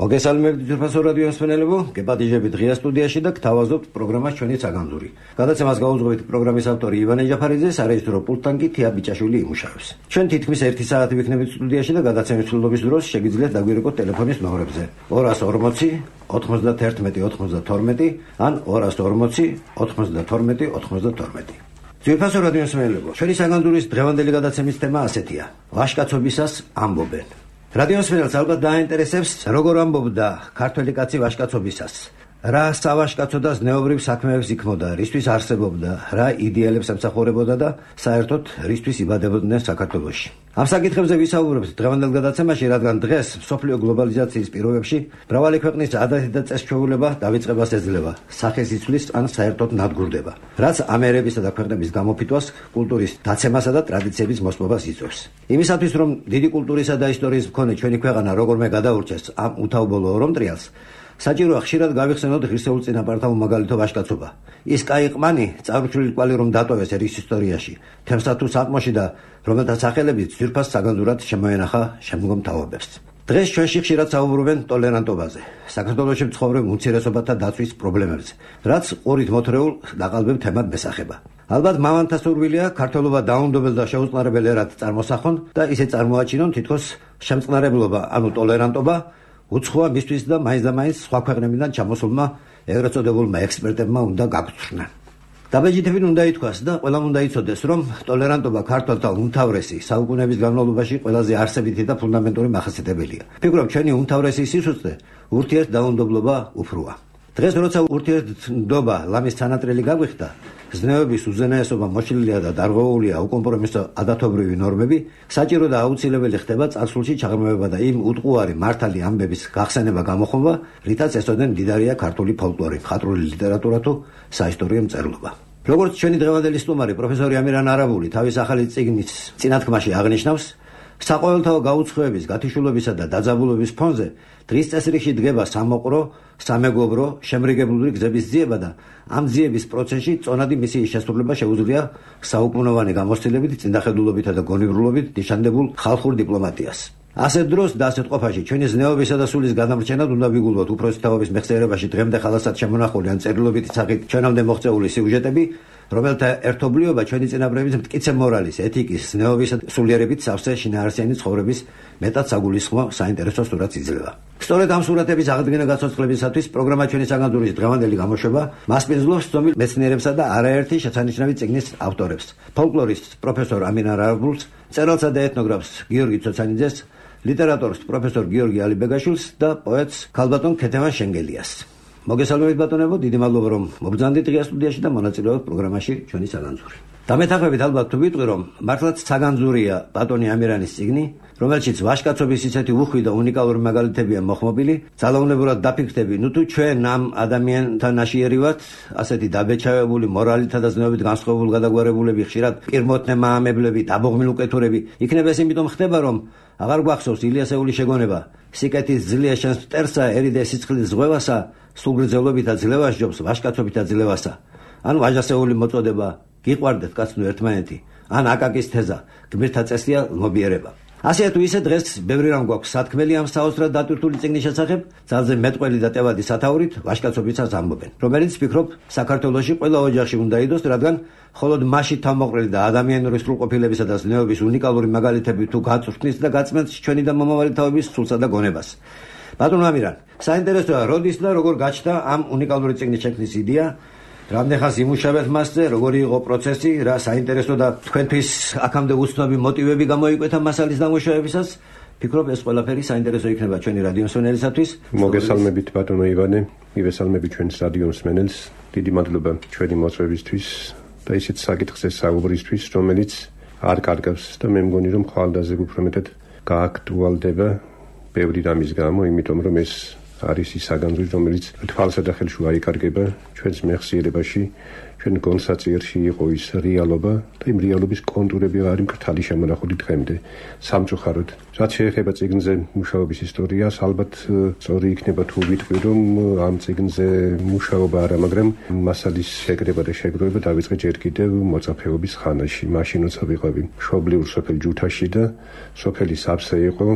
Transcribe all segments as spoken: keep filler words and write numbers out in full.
მოგესალმებით ძვირფასო რადიო მსმენელებო, გეპატიჟებით ღია სტუდიაში და გთავაზობთ პროგრამას ჩვენი საგანძური. გადაცემას გაუძღვებით პროგრამის ავტორი ივანე ჯაფარიძე, სარეჟისორო პულტთან კი თია ბიჭაშვილი იმუშავებს. ჩვენ თითქმის ერთი საათი ვიქნებით სტუდიაში და გადაცემის ცვლილობის დროს შეგიძლიათ დაგვირეკოთ ტელეფონის ნომრებზე ორას ორმოცი ოთხმოცდათერთმეტი ოცმოცდათორმეტი ან ორას ორმოცი ოთხმოცდათორმეტი ოცმოცდათორმეტი. ძვირფასო რადიო მსმენელებო, ჩვენი საგანძურის დღევანდელი გადაცემის თემა ასეთია: ვაჟკაცობისას ამბობენ. რადიო მსმენელს ალბათ დააინტერესებს, როგორ ამბობდა ქართველი კაცი ვაჟკაცობისას, რა სავაჟკაცო და ზნეობრივ საქმეებს იქმოდა, რისთვის არსებობდა, რა იდეალებს ემსახურებოდა და საერთოდ რისთვის იბადებოდნენ საქართველოში. ამ საკითხებზე ვისაუბრებთ დღევანდელ გადაცემაში, რადგან დღეს მსოფლიო გლობალიზაციის პირობებში მრავალი ქვეყნის ადათი და წესჩვეულება დავიწყებას ეძლევა, სახეს იცვლის ან საერთოდ ნადგურდება, რაც ამერებისა და ქვეყნების გამოფიტვას, კულტურის დაცემასა და ტრადიციების მოსპობას იწვევს. იმისათვის, რომ დიდი კულტურისა და ისტორიის მქონე ჩვენი ქვეყანა როგორმე გადაურჩეს ამ უთავბოლო ორომტრიალს, საჭიროა ხშირად გავიხსენოთ ღირსეულ წინაპართა უმაგალითო ვაჟკაცობა. ის კაიყმანი წარუჩული კვალი რომ დატოვეს ერის ისტორიაში, თემსა თუ საწმოში და რომელთა სახელებით ძვირფას საგანძურად შემოენახა შემდგომ თაობებს. დღეს ჩვენში ხშირად საუბრობენ ტოლერანტობაზე, საქართველოში მცხოვრებ უმცირესობათა დაცვის პრობლემებზე, რაც ყურით მოთრეულ დაყალბებ თემად მესახება. ალბათ მამანთა სურვილია ქართველობა დაუნდობელ და შეუწყნარებელ ერად წარმოსახონ და ისე წარმოაჩინონ, თითქოს შემწყნარებლობა, ანუ ტოლერანტობა უცხოა მისთვის და მაინც და მაინც სხვა ქვეყნებიდან ჩამოსულმა ეგრეთ წოდებულმა ექსპერტებმა უნდა გაგწვრთნან. დაბეჭდებით უნდა ითქვას და ყველამ უნდა იცოდეს, რომ ტოლერანტობა ქართველთა უმთავრესი საუკუნეების განმავლობაში ყველაზე არსებითი და ფუნდამენტური მახასიათებელია. ფიქრობ, ჩვენი უმთავრესი სისუსტე ურთიერთდაუნდობლობა უფროა. დღეს როცა ურთიერთდობა ლამის თანატრელი გაგვიხდა, ზნეობის უზენაესობა მოშლილია და დარღვეულია უკომპრომისო ადათობრივი ნორმები, საჭირო და აუცილებელი ხდება წარსულში ჩაღრმავება და იმ უტყუარი მართალი ამბების გახსენება გამოხმობა, რითაც ესწოდნენ მდიდარია ქართული ფოლკლორი, მხატვრული ლიტერატურა თუ საისტორიო მწერლობა. როგორც ჩვენი დღევანდელი სტუმარი პროფესორი ამირან არაბული თავის ახალი წიგნის წინათქმაში აღნიშნავს, საყოველთაო გაუცხოების, გათიშულობისა და დაძაბულობის ფონზე დღის წესრიგში დგება სამოყრო, სამეგობრო, შემრიგებლური გზების ძიება და ამ ძიების პროცესში წონადი მისიის შესრულება შეუძლია საუკუნოვანი გამოცდილებით, წინდახედულობითა და გონივრულობით ნიშანდებულ ხალხურ დიპლომატიას. ასეთ დროს და ასეთ ყოფაში ჩვენი ზნეობისა და სულის გადამრჩენად უნდა ვიგულოთ უფროსი თაობის მეხსიერებაში დღემდე ხალასად შემონახული ან წერილობითი სახით ჩვენამდე მოღწეული სიუჟეტები, რომელთა ერთობლიობა ჩვენი წინაპრების მტკიცე მორალის, ეთიკის, ზნეობისა და სულიერებით სავსე შინაარსიანი ცხოვრების მეტად საგულისხმო საინტერესო სურათს იძლევა. სწორედ ამ სურათების აღდგენა გაცოცხლებისათვის პროგრამა ჩვენი საგანძურის დღევანდელი გამოშვება მასპინძლობს ცნობილ მეცნიერებსა და არაერთი შესანიშნავი წიგნის ავტორებს: ფოლკლორისტ პროფესორ ამირან არაბულს, მწერალსა და ეთნოგრაფს გიორგი ცოცანიძეს, ლიტერატორს პროფესორ გიორგი ალიბეგაშვილს და პოეტს ქალბატონ ქეთევან შენგელიას. მოგესალმებით ბატონებო, დიდი მადლობა რომ მობრძანდით ღია სტუდიაში და მონაწილეობთ პროგრამაში ჩვენი საგანძური. დამეთანხმებით ალბათ თუ ვიტყვი, რომ მართლაც საგანძურია ბატონი ამირანის წიგნი, რომელშიც ვაჟკაცობის ისეთი უხვი და უნიკალური მაგალითებია მოხმობილი, ძალაუნებურად დაფიქრდები, ნუ თუ ჩვენ ამ ადამიანთან აშიერივად ასეთი დაბეჭავებული მორალითა და ზნეობით განსხვავებული გადაგვარებულები, ხშირად პირმოთნე მაამებლები, დაბოღმილ უკეთურები, იქნება ეს იმიტომ ხდება, რომ აღარ გვახსოვს ილიასეული შეგონება, სიკეთის ძლია შენს მტერსა, ერიდე სიცხლის ზღვევასა, სულგრძელობითა ძლევას ჯობს ვაჟკაცობითა ძლევასა. ან ვაჟასეული მოწოდება, გიყვარდეთ კაცნო ერთმანეთი, ან აკაკის თეზა, გმირთა წესია ლმობიერება. ასე თუ ისე დღეს ბევრი რამ გვაქვს სათქმელი ამ საოცრად დატვირთული წიგნის შესახებ, ძალზე მეტყველი და ტევადი სათაურით ვაჟკაცობისას ამბობენ, რომელიც ვფიქრობ საქართველოში ყველა ოჯახში უნდა იდოს, რადგან მხოლოდ მასში თავმოყრილი და ადამიანური სრულყოფილებისა და ზნეობის უნიკალური მაგალითები თუ გაწვრთნის და გაწმენს ჩვენი და მომავალი თაობის სულსა და გონებას. ბატონო ამირან, საინტერესოა, როდის და როგორ გაჩნდა ამ უნიკალური წიგნის შექმნის იდეა, რამდენხანს იმუშავეთ მასზე, როგორი იყო პროცესი, რა საინტერესო და თქვენთვის აქამდე უცნობი მოტივები გამოიკვეთა მასალის დამუშავებისას. ფიქრობ, ეს ყველაფერი საინტერესო იქნება ჩვენი რადიო მსმენელისათვის. მოგესალმებით ბატონო ივანე, მივესალმებით ჩვენს რადიო მსმენელს. დიდი მადლობა ჩვენი მოწვევისთვის და ისეთ საკითხზე საუბრისთვის, რომელიც არ კარგავს და მე მგონი, რომ ხვალდაზე უფრო მეტად გააქტუალდება ბევრი რამის გამო, იმიტომ რომ ეს არის ის საგანძური, რომელიც თვალსა და ხელში აიკარგება ჩვენს მეხსიერებაში, ჩვენ გონსაწიერში იყო ის რეალობა და იმ რეალობის კონტურები არის მკრთალი შემონახული დღემდე სამწუხაროდ. რაც შეეხება წიგნზე მუშაობის ისტორიას, ალბათ სწორი იქნება თუ ვიტყვი, რომ ამ წიგნზე მუშაობა არა, მაგრამ მასალის შეკრება და შეგროვება დავიწყე ჯერ კიდევ მოწაფეობის ხანაში. მაშინ როცა ვიყავი მშობლიურ სოფელ ჯუთაში და სოფელი საბსე იყო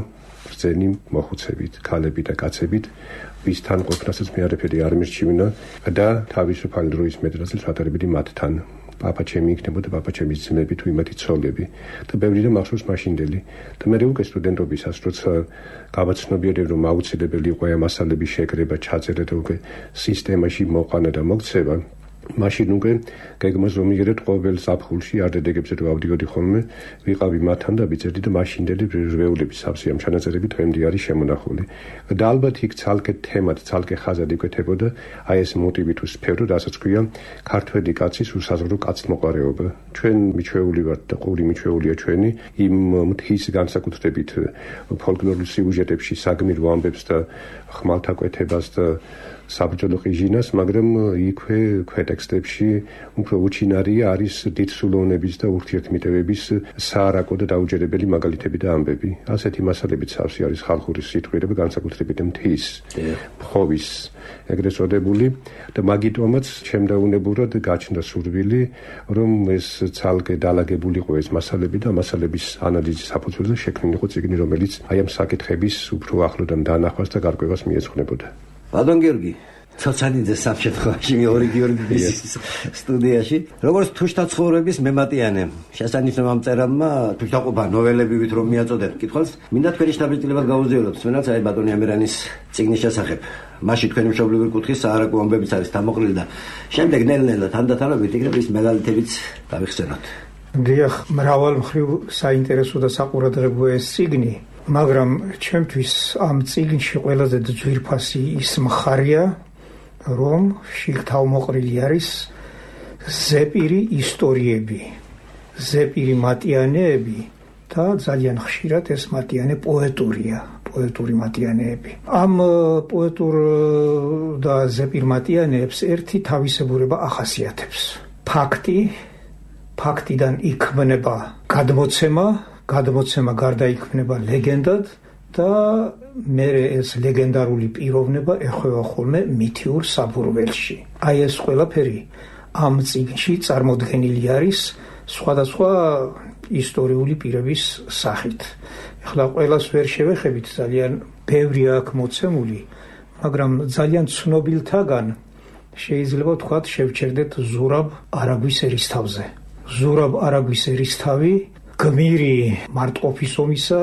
ბრძენი მოხუცებით, ქალები და კაცებით, ვისთან ყოფნასაც მე არაფერი არ მირჩივნა და თავისუფალი დროის მეტრაზეც ვატარებდი მათთან. პაპა ჩემი იქნებოდა პაპა ჩემის ძმები თუ იმათი ცოლები და ბევრი და მახსოვს მაშინდელი და მე უკვე სტუდენტობისას როცა გავაცნობიერე რომ აუცილებელი იყო ამ მასალების შეკრება, ჩაწერა და უკვე სისტემაში მოყვანა და მოქცევა მაშინ უკვე გეგმაზომიერად ყოველ ზაფხულში არდედეგებზე რო ავდიოდი ხოლმე ვიყავი მათთან და ვიწერდი და მაშინდელი რვეულების სავსე ამ ჩანაწერები დღემდე არის შემონახული და ალბათ იქ ცალკე თემად ცალკე ხაზად იკვეთებოდა აი ეს მოტივი თუ სფერო რასაც ქვია ქართველი კაცის უსაზღვრო კაცმოყარეობა ჩვენ მიჩვეული ვართ და ყური მიჩვეულია ჩვენი იმ მთის განსაკუთრებით ფოლკლორულ სიუჟეტებში საგმირო ამბებს და ხმალთაკვეთებას და საბრძოლო ყიჟინას, მაგრამ იქვე ქვეტექსტებში უფრო უჩინარია არის დიდსულოვნების და ურთიერთმიტევების საარაკო და დაუჯერებელი მაგალითები და ამბები. ასეთი მასალებიც სავსე არის ხალხური სიტყვიერება, განსაკუთრებით მთის, ფხოვის ეგრეთ წოდებული და მაგიტომაც შემდაუნებურად გაჩნდა სურვილი, რომ ეს ცალკე დალაგებულიყო ეს მასალები და მასალების ანალიზის საფუძველზე შექმნილიყო წიგნი, რომელიც აი ამ საკითხების უფრო ახლოდან დანახვას და გარკვევას მიეძღვნებოდა. ბატონ გიორგი, ცოცხალიძე საფშეთხოვაში მეორე გიორგის სტუდიაში, როგორც თუშთა ცხოვრების მემატიანე, შესანიშნავ ამ წერალმა თუშთაყოფა ნოველებივით რომ მიაწოდეთ კითხვას, მინდა თქვენი შთაბეჭდილებად გაუზიაროთ, თუნდაც აი ბატონი ამერანის წიგნის შესახებ. მაშინ თქვენი მშობლიური კუთხის საარაკო ამბებიც არის დამოყრილი და შემდეგ ნელ-ნელა თანდათანობით იქნებ ის მაგალითებიც დავიხსენოთ. დიახ, მრავალმხრივ საინტერესო და საყურადღებო ეს წიგნი. მაგრამ ჩემთვის ამ წიგნში ყველაზე ძვირფასი ის მხარეა, რომ შიგთავმოყრილი არის ზეპირი ისტორიები, ზეპირი მატიანეები და ძალიან ხშირად ეს მატიანე პოეტურია, პოეტური მატიანეები. ამ პოეტურ და ზეპირ მატიანეებს ერთი თავისებურება ახასიათებს. ფაქტი, ფაქტიდან იქმნება გადმოცემა, გადმოცემა გარდაიქმნება ლეგენდად და მერე ეს ლეგენდარული პიროვნება ეხვევა ხოლმე მითიურ საბურველში. აი ეს ყველაფერი ამ წიგნში წარმოდგენილი არის სხვადასხვა ისტორიული პირების სახით. ეხლა ყველას ვერ შევეხებით, ძალიან ბევრია აქ მოცემული, მაგრამ ძალიან ცნობილთაგან შეიძლება ვთქვათ შევჩერდეთ ზურაბ არაგვის ერისთავზე. ზურაბ არაგვის ერისთავი გმირი მარტყოფის ომისა,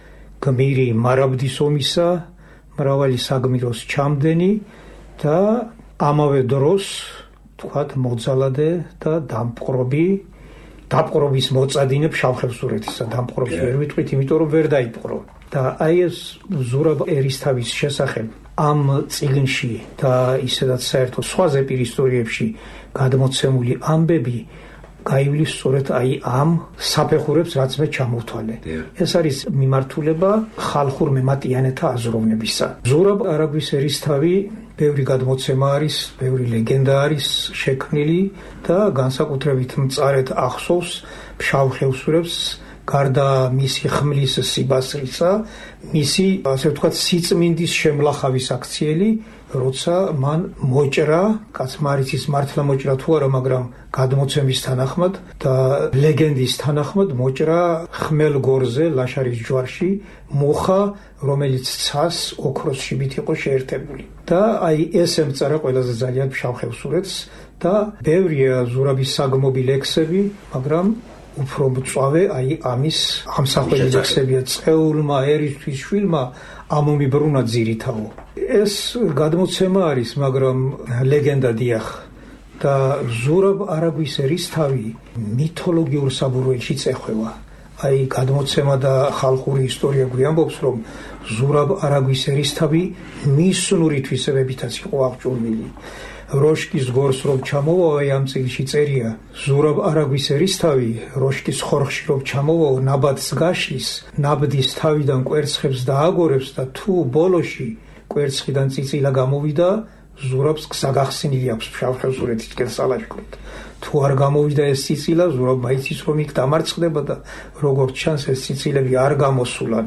გმირი მარაბდის ომისა, მრავალი საგმიროს ჩამდენი და ამავე დროს თქვათ მოძალადე და დამპყრობი, დაპყრობის მოწადინე ფშავ-ხევსურეთისა. დამპყრობს ვერ ვიტყვით, იმიტომ რომ ვერ დაიპყრო. და აი ეს ზურაბ ერისთავის შესახებ ამ წიგნში და ისედაც საერთოდ სხვა ზეპირ ისტორიებში გადმოცემული ამბები გაივლის სწორედ აი ამ საფეხურებს, რაც მე ჩამოვთვალე. ეს არის მიმართულება ხალხურ მემატიანეთა აზროვნებისა. ზურაბ არაგვის ერისთავი ბევრი გადმოცემა არის, ბევრი ლეგენდა არის შექმნილი და განსაკუთრებით მწარედ ახსოვს ფშავ-ხევსურეთს გარდა მისი ხმლის სიბასრისა, მისი ასე ვთქვათ სიწმინდის შემლახავის აქციელი, როცა მან მოჭრა, კაცმა არ იცის მართლა მოჭრა თუ არა, მაგრამ გადმოცემის თანახმად და ლეგენდის თანახმად მოჭრა ხმელგორზე ლაშარის ჯვარში მუხა, რომელიც ცას ოქროს შიბით იყო შეერთებული. და აი ეს ემწარა ყველაზე ძალიან ფშავ-ხევსურეთს და ბევრია ზურაბის საგმობი ლექსები, მაგრამ უფრო მწვავე აი ამის ამსახველი ლექსებია წეულმა ერისთვის შვილმა ამომიბრუნა ძირითაო. ეს გადმოცემა არის, მაგრამ ლეგენდა დიახ. და ზურაბ არაგვის ერისთავი მითოლოგიურ საბურველში წეხვევა. აი გადმოცემა და ხალხური ისტორია გვიამბობს, რომ ზურაბ არაგვის ერისთავი მისნური თვისებებითაც იყო აღჭურვილი. როშკის გორს რომ ჩამოვაო, ამ წიგნში წერია, ზურაბ არაგვის ერისთავი როშკის ხორხში რომ ჩამოვაო, ნაბადს გაშლის, ნაბდის თავიდან კვერცხებს დააგორებს და თუ ბოლოში კვერცხიდან წიწილა გამოვიდა, ზურაბს გზა გახსნილი აქვს ფშავ-ხევსურეთისკენ სალაშქროდ. თუ არ გამოვიდა ეს წიწილა, ზურაბმა იცის რომ იქ დამარცხდება და როგორც ჩანს ეს წიწილები არ გამოსულან.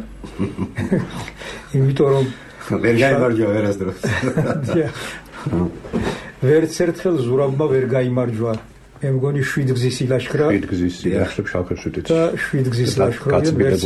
იმიტომ რომ ვერ გაიმარჯვა ვერასდროს. ვერც ერთხელ ზურაბმა ვერ გაიმარჯვა მე მგონი შვიდგზის ლაშქრა შვიდგზის ლაშქრა შავხერშუდით და შვიდგზის ლაშქრა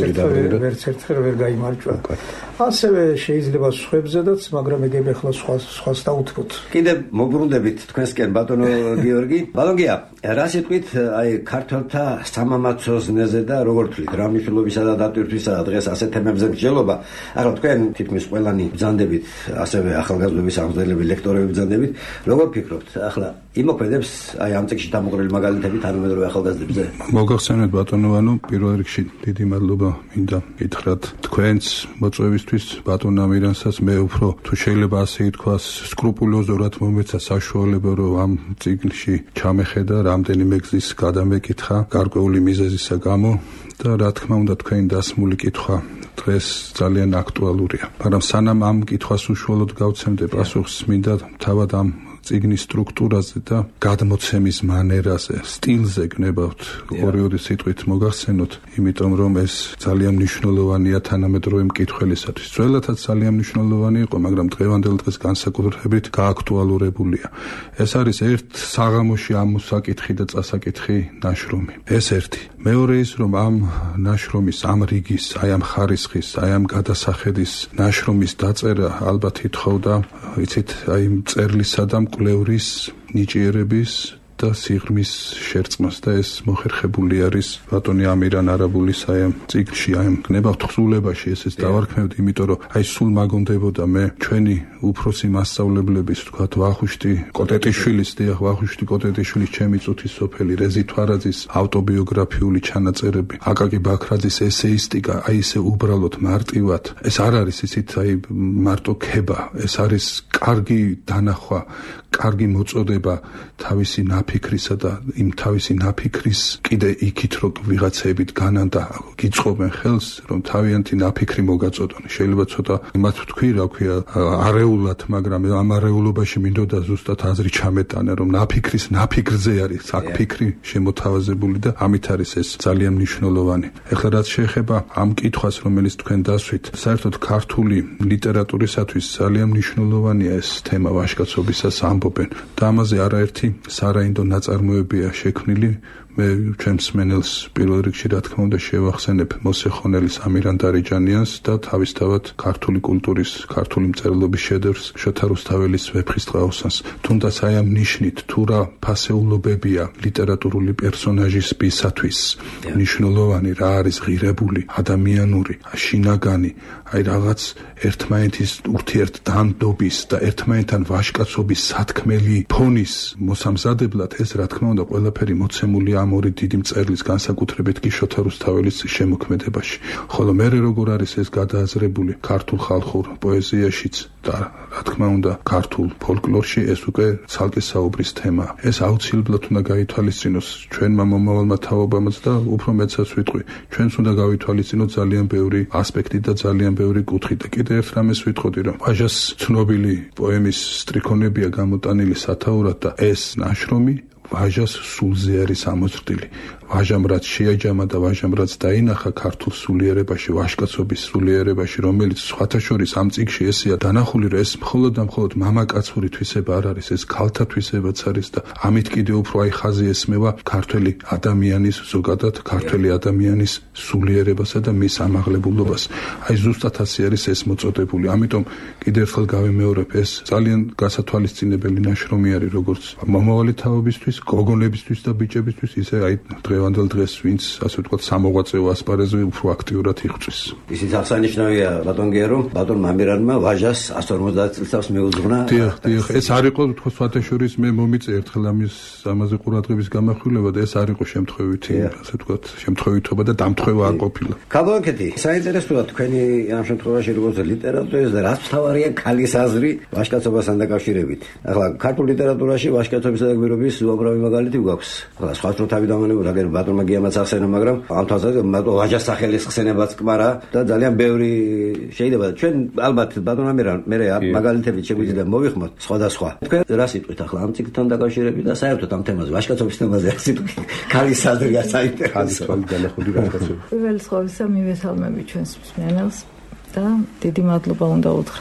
ვერც ერთხელ ვერ გაიმარჯვა. ასევე შეიძლება სხვებზედაც, მაგრამ ეგ ეხლა სხვა სხვას დაუთმოთ. კიდე მოგბრუნდებით თქვენსკენ ბატონო გიორგი. ბატონგია, რა სიტყვით აი ქართველთა სამამაცოს ნეზე და როგორ თვლით რა მნიშვნელობისა და დატვირთვისა დღეს ასეთ თემებზე მსჯელობა. ახლა თქვენ თითქმის ყველანი ბრძანდებით, ასევე ახალგაზრდების აღმზრდელები, ლექტორები ბრძანდებით. როგორ ფიქრობთ? ახლა იმოქმედებს აი ამ წიგნში დამოყრილი მაგალითები თანამედროვე ახალგაზრდებზე? მოგახსენეთ ბატონო, ანუ პირველ რიგში დიდი მადლობა მინდა გითხრათ თქვენს მოწვევისთვის, ბატონ ამირანსაც. მე უფრო თუ შეიძლება ასე ითქვას, სკრუპულოზურად მომეცა საშუალება, რომ ამ წიგნში ჩამეხედა რამდენიმე გზის გადამეკითხა გარკვეული მიზეზისა გამო და რა თქმა უნდა თქვენი დასმული კითხვა დღეს ძალიან აქტუალურია. მაგრამ სანამ ამ კითხვას უშუალოდ გავცემდე პასუხს, მინდა თავად ამ წიგნის სტრუქტურაზე და გადმოცემის მანერაზე, სტილზე გნებავთ ორი-ორი სიტყვით მოგახსენოთ, იმიტომ რომ ეს ძალიან მნიშვნელოვანია თანამედროვე მკითხველისათვის. ძველადაც ძალიან მნიშვნელოვანი იყო, მაგრამ დღევანდელ დღეს განსაკუთრებით გააქტუალურებულია. ეს არის ერთ საღამოში ამოსაკითხი და წასაკითხი ნაშრომი. ეს ერთი. მეორე ის, რომ ამ ნაშრომის, ამ რიგის, აი ამ ხარისხის, აი ამ გადასახედის ნაშრომის დაწერა ალბათ ითხოვდა, იცით, აი მწერლისა და მკვლევრის ნიჭიერების და სიღრმის შერწყმას და ეს მოხერხებული არის ბატონი ამირან არაბულის აი ამ წიგნში, აი ამ გნებავთ თხზულებაში ესეც დავარქმევდი, იმიტომ რომ აი სულ მაგონდებოდა მე ჩვენი უფროსი მასწავლებლების, თქვათ ვახუშტი კოტეტიშვილის, დიახ, ვახუშტი კოტეტიშვილის ჩემი წუთის სოფელი რეზი თვარაძის ავტობიოგრაფიული ჩანაწერები, აკაკი ბაქრაძის ესეისტიკა, აი ესე უბრალოდ მარტივად. ეს არ არის ისიც აი მარტო ქება, ეს არის კარგი დანახვა, კარგი მოწოდება თავისი ნაფიქრისა და იმ თავისი ნაფიქრის კიდე იქით რომ ვიღაცებით განან და გიწყობენ ხელს, რომ თავიანთი ნაფიქრი მოგაწოდონ. შეიძლება ცოტა იმათ ვთქვი, რა ქვია, არეულად, მაგრამ ამ არეულობაში მინდოდა ზუსტად აზრი ჩამეტანა, რომ ნაფიქრის ნაფიქრზე არის აქ ფიქრი შემოთავაზებული და ამით არის ეს ძალიან მნიშვნელოვანი. ეხლა რაც შეეხება ამ კითხვას, რომელიც თქვენ დასვით, საერთოდ ქართული ლიტერატურისათვის ძალიან მნიშვნელოვანია ეს თემა ვაჟკაცობისას ამბობენ და ამაზე არაერთი სარაინდო ნაწარმოებია შექმნილი. მე ჩემს მენელს პირველ რიგში რა თქმა უნდა შევახსენებ მოსეხონელის ამირან დარეჯანიანს და თავისთავად ქართული კულტურის, ქართული მწერლობის შედევრს შოთა რუსთაველის ვეფხისტყაოსანს. თუნდაც აი ამ ნიშნით თუ რა ფასეულობებია ლიტერატურული პერსონაჟისათვის მნიშვნელოვანი, რა არის ღირებული, ადამიანური, შინაგანი, აი რაღაც ერთმანეთის ურთიერთდანდობის და ერთმანეთთან ვაჟკაცობის სათქმელი ფონის მოსამზადებლად ეს რა თქმა უნდა ყველაფერი მოცემულია ამ ორი დიდი მწერლის, განსაკუთრებით კი შოთა რუსთაველის შემოქმედებაში. ხოლო მე როგორ არის ეს გადააზრებული ქართულ ხალხურ პოეზიაშიც და რა თქმა უნდა ქართულ ფოლკლორში, ეს უკვე ცალკე საუბრის თემაა. ეს აუცილებლად უნდა გაითვალისწინოს ჩვენმა მომავალმა თაობამაც და უფრო მეცაც ვიტყვი, ჩვენს უნდა გავითვალისწინოთ ძალიან ბევრი ასპექტი და ძალიან ბევრი კუთხი და კიდე ერთ რამეს ვიტყოდი, რომ ვაჟას ცნობილი პოემის სტრიქონებია გამოტანილი სათაურად და ეს ნაშრომი ვაჟას სულზე არის ამოწრდილი. ვაჟამ რაც შეაჯამა და ვაჟამ რაც დაინახა ქართულ სულიერებაში, ვაჟკაცობის სულიერებაში, რომელიც სხვათა შორის ამ წიგნში ესეა დანახული, რომ ეს მხოლოდ და მხოლოდ მამაკაცური თვისება არ არის, ეს ქალთა თვისებაც არის და ამით კიდევ უფრო აი ხაზი ესმევა ქართველი ადამიანის, ზოგადად ქართველი ადამიანის სულიერებასა და მის ამაღლებულობას. აი ზუსტად ასე არის ეს მოწოდებული. ამიტომ კიდევ ერთხელ გავიმეორებ, ეს ძალიან გასათვალისწინებელი ნაშრომი არის, როგორც მომავალი თაობისთვის, გოგონებისთვის და ბიჭებისთვის, ისე აი დღევანდელ დღეს, ვინც ასე ვთქვათ, სამოღვაწეო ასპარეზზე უფრო აქტიურად იხწვის. ისიც აღსანიშნავია ბატონგია, რომ ბატონ ამირანმა ვაჟას ასი ორმოცდაათი წელს მიუძღვნა. დიახ, დიახ, ეს არ იყო თქო სხვათა შორის მე მომიწე ერთხელ ამის ამაზე ყურადღების გამახვილება და ეს არ იყო შემთხვევითი, ასე ვთქვათ, შემთხვევითობა და დამთხევა არ ყოფილა. ქაბოლკეთი, საინტერესოა თქვენი ამ შემთხვევაში როგორც ლიტერატურის და რაც თავარია ქალის აზრი ვაჟკაცობასთან დაკავშირებით. ახლა ქართულ ლიტერატურაში ვაჟკაცობისა და გმირობის უამრავი მაგალითი გვაქვს. ახლა სხვა რო თავი დამანებოდა ბატონმა გიამაც ახსენა, მაგრამ ამ თვალსაზრისით ვაჟას სახელის ხსენებაც კმარა და ძალიან ბევრი შეიძლება ჩვენ ალბათ ბატონ ამირან მე მაგალითებით შეგვიძლია მოვიხმოთ სხვადასხვა. თქვენ რა სიტყვით ახლა ამ წიგნთან დაკავშირებით და საერთოდ ამ თემაზე, ვაჟკაცობის თემაზე რა სიტყვით? ქალის აზრია საინტერესო. პირველ სხვისა მივესალმები ჩვენს მსმენელს და დიდი მადლობა უნდა უთხრა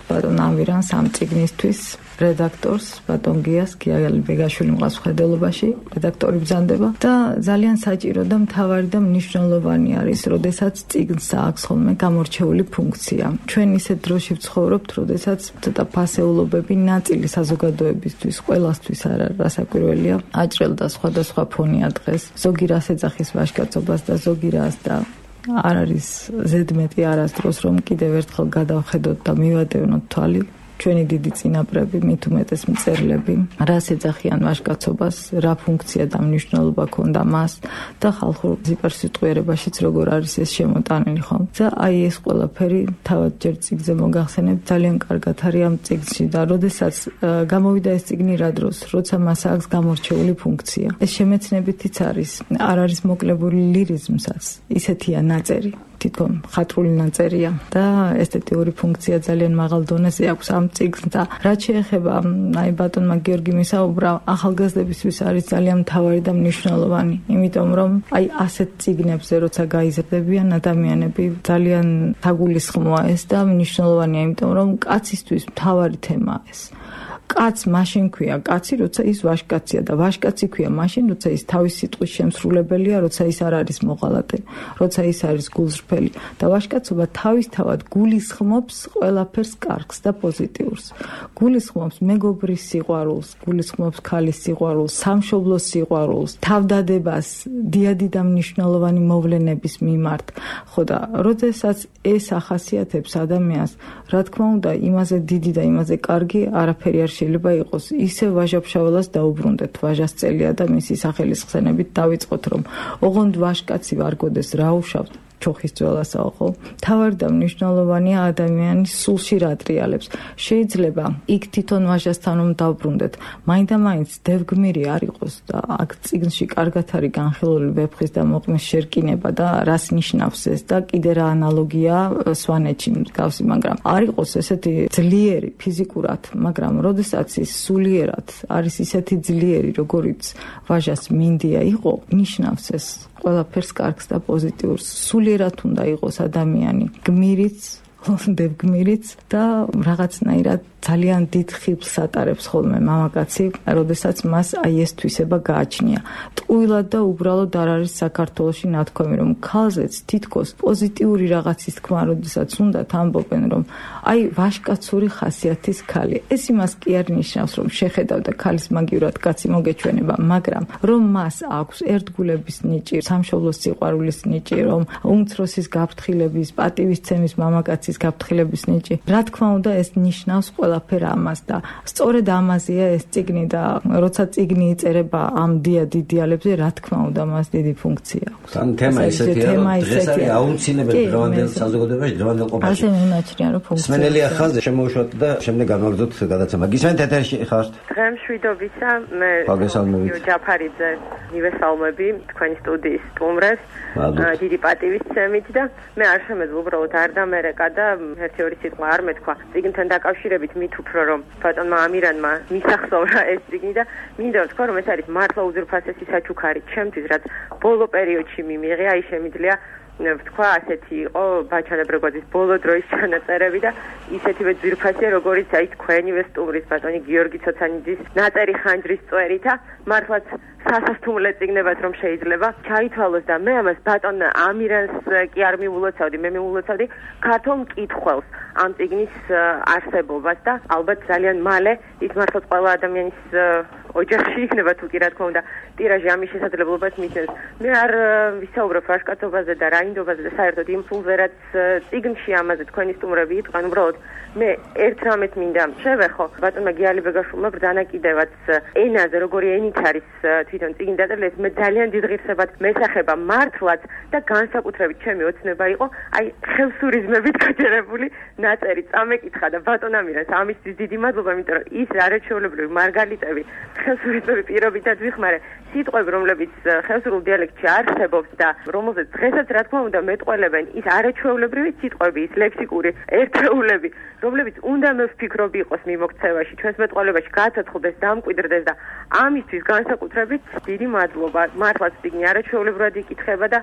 ბატონ ამირანს ამ წიგნისთვის რედაქტორს ბატონ გიას გიაგალი ბეგაშვილი მყავს ხედელობაში რედაქტორი ბრძანდება და ძალიან საჭირო და მთავარი და მნიშვნელოვანი არის, როდესაც წიგნს აქვს ხოლმე გამორჩეული ფუნქცია. ჩვენ ისეთ დროში ვცხოვრობთ, როდესაც ცოტა ფასეულობები ნაწილი საზოგადოებისთვის ყველასთვის არ არის რასაკვირველია. აჭრელ და სხვადასხვა ფონია დღეს. ზოგი რას ეძახის ვაჟკაცობას და ზოგი რას და არ არის ზედმეტი არასდროს რომ კიდევ ერთხელ გადავხედოთ და მივადევნოთ თვალი. ჩვენი დიდი წინაპრები, მით უმეტეს მწერლები, რას ეძახიან ვაჟკაცობას, რა ფუნქცია და მნიშვნელობა ჰქონდა მას და ხალხურ სიტყვიერებაშიც როგორ არის ეს შემოტანილი ხომ. და აი ეს ყველაფერი თავად ჯერ წიგნზე მოგახსენებ, ძალიან კარგად არის ამ წიგნში და როდესაც გამოვიდა ეს წიგნი რა დროს, როცა მას აქვს გამორჩეული ფუნქცია. ეს შემეცნებითიც არის, არ არის მოკლებული ლირიზმსაც, ისეთია ნაწერი. თვითონ ხატრული ნაწერია და ესთეტიური ფუნქცია ძალიან მაღალ დონეზე აქვს ამ წიგნს და რაც შეეხება აი ბატონმა გიორგი მისაუბრა ახალგაზრდებისთვის არის ძალიან მთავარი და მნიშვნელოვანი, იმიტომ რომ აი ასეთ წიგნებზე როცა გაიზრდებიან ადამიანები ძალიან თაგულისხმოა ეს და მნიშვნელოვანია, იმიტომ რომ კაცისთვის მთავარი თემაა ეს. კაც მაშინ ქვია კაცი, როცა ის ვაჟკაცია და ვაჟკაცი ქვია მაშინ, როცა ის თავის სიტყვის შემსრულებელია, როცა ის არ არის მოღალატე, როცა ის არის გულსრფელი და ვაჟკაცობა თავისთავად გულისხმობს ყველაფერს კარგს და პოზიტიურს. გულისხმობს მეგობრის სიყვარულს, გულისხმობს ქალის სიყვარულს, სამშობლოს სიყვარულს, თავდადებას, დიადი და მნიშვნელოვანი მოვლენების მიმართ. ხო და როდესაც ეს ახასიათებს ადამიანს, რა თქმა უნდა, იმაზე დიდი და იმაზე კარგი არაფერი არ შეიძლება იყოს. ისე ვაჟაფშაველას დაუბრუნდეთ, ვაჟას წელია და მისი სახელის ხსენებით დავიწყოთ, რომ ოღონდ ვაჟკაცი ვარ გოდეს რა უშავთ ჩოხის ძველასაო ხო? თავარი და მნიშვნელოვანია ადამიანის სულში რა ტრიალებს. შეიძლება იქ თვითონ ვაჟასთან რომ დავბრუნდეთ, მაინდა-მაინც დევგმირი არ იყოს და აქ წიგნში კარგად არის განხილული ვეფხის და მოყმის შერკინება და რას ნიშნავს ეს და კიდე რა ანალოგია სვანეთში მსგავსი, მაგრამ არ იყოს ესეთი ძლიერი ფიზიკურად, მაგრამ როდესაც ის სულიერად არის ისეთი ძლიერი, როგორიც ვაჟას მინდია იყო, ნიშნავს ეს ყველაფერს კარგს და პოზიტიურს. სულიერად უნდა იყოს ადამიანი, გმირიც, დევგმირიც და რაღაცნაირად ძალიან დიდ ხიბლს ატარებს ხოლმე მამაკაცი, როდესაც მას აი ეს თვისება გააჩნია. ტყუილად და უბრალოდ არ არის საქართველოში ნათქვამი, რომ ქალზეც თითქოს პოზიტიური რაღაცის თქმა, როდესაც უნდათ ამბობენ, რომ აი ვაჟკაცური ხასიათის ქალი. ეს იმას კი არ ნიშნავს, რომ შეხედავ და ქალის მაგივრად კაცი მოგეჩვენება, მაგრამ რომ მას აქვს ერთგულების ნიჭი, სამშობლოს სიყვარულის ნიჭი, რომ უმცროსის გაფრთხილების, პატივისცემის მამაკაცის გაფრთხილების ნიჭი. რა თქმა უნდა, ეს ნიშნავს ყველაფერ ამას და სწორედ ამაზეა ეს წიგნი და როცა წიგნი იწერება ამ დიადი იდეალებზე, რა თქმა უნდა, მას დიდი ფუნქცია აქვს. თან თემა ისეთია, რომ დღეს არის აუცილებელი დღევანდელ საზოგადოებაში, დღევანდელ ყოფაში. ასე უნაჩნია, რომ ფუნქცია. სმენელია ხაზზე შემოუშვათ და შემდეგ განვაგრძოთ გადაცემა. გისმენთ ეთერში ხართ? დღემშვიდობისა, მე გიო ჯაფარიძე მივესალმები თქვენი სტუდიის სტუმრებს. დიდი პატივისცემით და მე არ შემეძლო უბრალოდ არ დამერეკა და ერთი ორი სიტყვა არ მეთქვა. წიგნთან დაკავშირებით მით უფრო რომ ბატონმა ამირანმა მისახსოვრა ეს წიგნი და მინდა ვთქვა რომ ეს არის მართლა უზურპასესი საჩუქარი ჩემთვის, რაც ბოლო პერიოდში მიმიღე, აი შემიძლია ვთქვა ასეთი იყო ბაჩანებრეგვაძის ბოლო დროის ჩანაწერები და ისეთივე ძვირფასია, როგორიც აი თქვენივე სტუმრის ბატონი გიორგი ცოცანიძის ნაწერი ხანჯრის წვერითა მართლაც სასასთუმლე წიგნებად რომ შეიძლება ჩაითვალოს და მე ამას ბატონ ამირანს კი არ მიულოცავდი, მე მიულოცავდი ქართულ მკითხველს ამ წიგნის არსებობას და ალბათ ძალიან მალე ის მართლაც ყველა ადამიანის ოჯახში იქნება თუ კი რა თქმა უნდა ტირაჟი ამის შესაძლებლობას მისცემს. მე არ ვისაუბრებ ვაჟკაცობაზე და რაინდობაზე და საერთოდ იმ ფულზე, რაც წიგნში ამაზე თქვენი სტუმრები იტყვიან, უბრალოდ მე ერთ რამეთ მინდა შევეხო ბატონმა გიალი ბეგაშვილმა ბრძანა კიდევაც ენაზე, როგორი ენით არის თვითონ წიგნი დაწერილი, ეს მე ძალიან დიდ ღირსებად მესახება მართლაც და განსაკუთრებით ჩემი ოცნება იყო აი ხევსურიზმებით გაჯერებული ნაწერი წამეკითხა და ბატონ ამირანს ამისთვის დიდი მადლობა, იმიტომ რომ ის არაჩვეულებრივი მარგალიტები ხევსურიზმები პირობითად ვიხმარე სიტყვები, რომლებიც ხევსურულ დიალექტში არსებობს და რომელზეც დღესაც რა თქმა უნდა მეტყველებენ, ის არაჩვეულებრივი სიტყვები, ის ლექსიკური ერთეულები, რომლებიც უნდა მე ვფიქრობ იყოს მიმოქცევაში, ჩვენს მეტყველებაში გაცოცხლდეს, დამკვიდრდეს და ამისთვის განსაკუთრებით დიდი მადლობა. მართლაც წიგნი არაჩვეულებრივად იკითხება და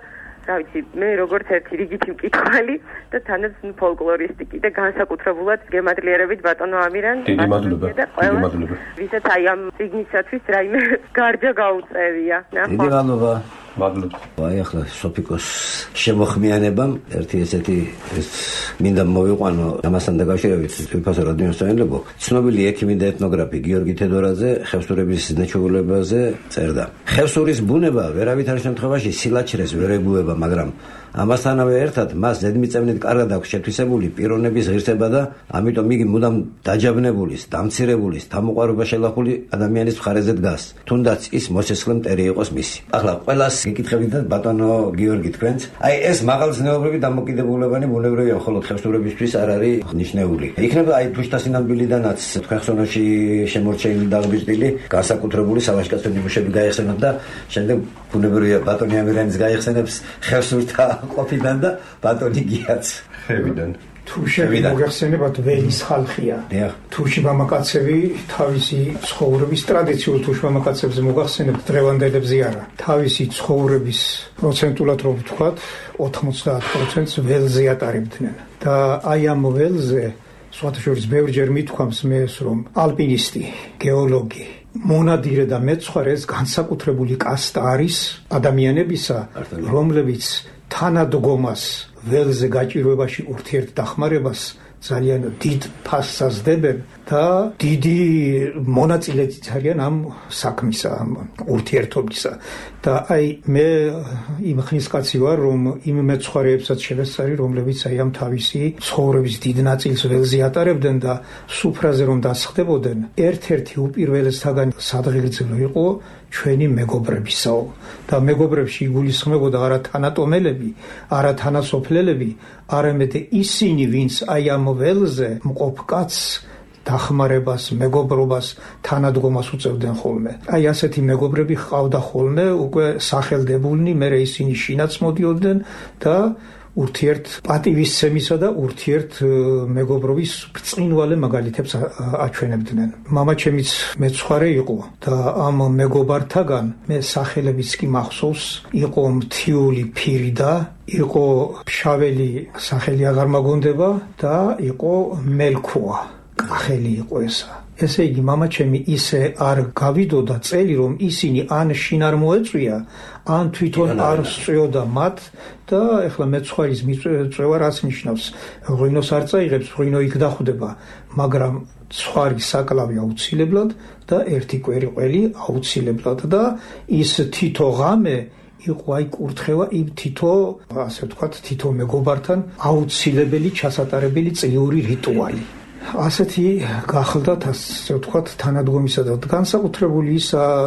რა ვიცი, მე როგორც ერთი რიგითი მკითხველი და თანაც ფოლკლორისტიკი და განსაკუთრებულად გემადლიერებით ბატონო ამირან დიდი მადლობა. დიდი მადლობა. ვისაც აი ამ ციგნისათვის რაიმე გარჯა გაუწევია. დიდი მადლობა. მადლობა. აი ახლა სოფიკოს შემოხმიანებამ ერთი ესეთი ეს მინდა მოვიყვანო ამასთან დაკავშირებით თვითონ რადიოს საინლებო ცნობილი ექიმი და ეთნოგრაფი გიორგი თედორაძე ხევსურების ნაჩვეულებაზე წერდა. ხევსურის ბუნება ვერავითარ შემთხვევაში სილაჩრეს ვერ ეგუება, მაგრამ ამასთანავე ერთად მას ზედმიწევნით კარგად აქვს შეთვისებული პიროვნების ღირსება და ამიტომ იგი მუდამ დაჯაბნებულის, დამცირებულის, თამოყვარობა შელახული ადამიანის მხარეზე დგას, თუნდაც ის მოსესხლე მტერი იყოს მისი. ახლა ყველას გიკითხებით ბატონო გიორგი თქვენც, აი ეს მაღალზნეობრივი დამოკიდებულებანი ბუნებრივია, მხოლოდ ხევსურებისთვის არ არის ნიშნეული. იქნება აი თუშთასინამბილიდანაც თქვენ ხსოვნაში შემორჩენილი და აღბიჭდილი განსაკუთრებული სავაჭრო ნიმუშები გაიხსენოთ და შემდეგ ბუნებრივია ბატონი ამირანის გაიხსენებს ხევსურთა ყოფიდან და ბატონი გიაც ხევიდან. თუში მოგახსენებათ ველის ხალხია. თუში მამაკაცები თავისი ცხოვრების ტრადიციულ თუში მამაკაცებზე მოგახსენებთ დღევანდელებზე არა. თავისი ცხოვრების პროცენტულად რომ ვთქვათ ოთხმოცდაათ პროცენტს ველზე ატარებდნენ. და აი ამ ველზე სხვათაშორის ბევრჯერ მithქვამს მე ეს რომ ალპინისტი, გეოლოგი, მონადირე და მეცხვარეს განსაკუთრებული კასტა არის ადამიანებისა, რომლებიც თანადგომას ველზე გაჭირვებაში ურთიერთდახმარებას ძალიან დიდ ფასს ასდებენ და დიდი მონაწილეც არიან ამ საქმისა, ამ ურთიერთობისა. და აი მე იმ ხნის კაცი ვარ, რომ იმ მეცხვარეებსაც შევესწარი, რომლებიც აი ამ თავისი ცხოვრების დიდ ნაწილს ველზე ატარებდნენ და სუფრაზე რომ დასხდებოდნენ, ერთ-ერთი უპირველესთაგან სადღეგრძელო იყო ჩვენი მეგობრებისაო. და მეგობრებში იგულისხმებოდა არა თანატომელები, არა თანასოფლელები, არამედ ისინი, ვინც აი ამ ველზე მყოფ კაცს დახმარებას, მეგობრობას, თანადგომას უწევდნენ ხოლმე. აი ასეთი მეგობრები ჰყავდა ხოლმე უკვე სახელდებულნი, მერე ისინი შინაც მოდიოდნენ და ურთიერთ პატივისცემისა და ურთიერთ მეგობრობის ბრწყინვალე მაგალითებს აჩვენებდნენ. მამაჩემიც მეცხვარე იყო და ამ მეგობართაგან მე სახელებიც კი მახსოვს, იყო მთიული ფირიდა, იყო ფშაველი სახელი აღარ მაგონდება და იყო მელქოა. ახელი იყო ესა. ესე იგი მამაჩემი ისე არ გავიდოდა წელი, რომ ისინი ან შინ არ მოეწვია, ან თვითონ არ სწვიოდა მათ და ეხლა მეცხვარის მიწვევა რას ნიშნავს? ღვინოს არ წაიღებს, ღვინო იქ დახვდება, მაგრამ ცხვარი საკლავი აუცილებლად და ერთი კვერი ყველი აუცილებლად და ის თითო ღამე იყო აი კურთხევა იმ თითო, ასე ვთქვათ, თითო მეგობართან აუცილებელი ჩასატარებელი წლიური რიტუალი. ასეთი გახლდათ, ასე ვთქვათ, თანადგომისა და განსაკუთრებული ის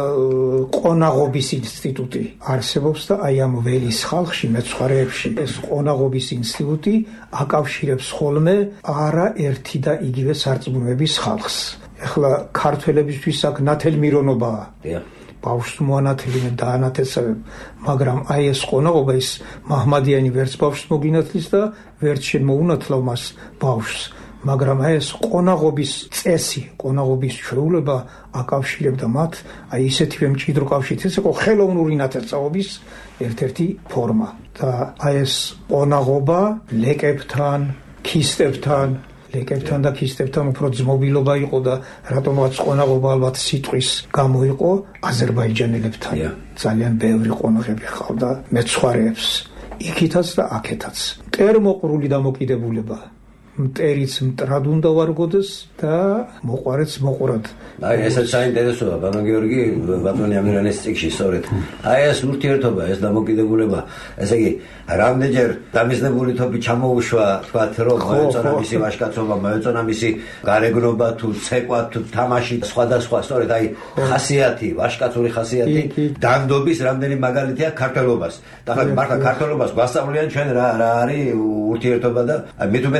ყონაღობის ინსტიტუტი არსებობს და აი ამ ველის ხალხში, მეცხვარეებში ეს ყონაღობის ინსტიტუტი აკავშირებს ხოლმე არაერთი და იგივე სარწმუნოების ხალხს. ეხლა ქართველებისთვის აქ ნათელმირონობაა. ბავშვს მოანათლებენ და ანათესავენ, მაგრამ აი ეს ყონაღობა, ის მაჰმადიანი ვერც ბავშვს მოგინათლის და ვერც შენ მოუნათლავ მას ბავშვს. მაგრამ აი ეს ყონაღობის წესი, ყონაღობის ჩვეულება აკავშირებდა მათ, აი ისეთივე მჭიდრო კავშირით, ეს იყო ხელოვნური ნათესაობის ერთ-ერთი ფორმა. და აი ეს ყონაღობა ლეკებთან, ქისტებთან, ლეკებთან და ქისტებთან უფრო ძმობილობა იყო და რატომღაც ყონაღობა ალბათ სიტყვის გამო იყო აზერბაიჯანელებთან. ძალიან ბევრი ყონაღები ჰყავდა მეცხვარეებს, იქითაც და აქეთაც. მტერმოყრული დამოკიდებულება. მტერიც მტრად უნდა ვარგოდეს და მოყვარეც მოყვრად. აი ესაც საინტერესოა, ბატონ გიორგი, ბატონი ამირანის წიგნში სწორედ. აი ეს ურთიერთობა, ეს დამოკიდებულება, ესე იგი, რამდენჯერ დამიზნებული თოფი ჩამოუშვა, თქვათ, რომ მოეწონა მისი ვაჟკაცობა, მოეწონა მისი გარეგნობა თუ ცეკვა თუ თამაში, სხვადასხვა, სწორედ აი ხასიათი, ვაჟკაცური ხასიათი, დანდობის რამდენი მაგალითია ქართველობას. და ხა მართლა ქართველობას გვასწავლიან ჩვენ რა რა არის ურთიერთობა და აი მით უმეტეს ახლა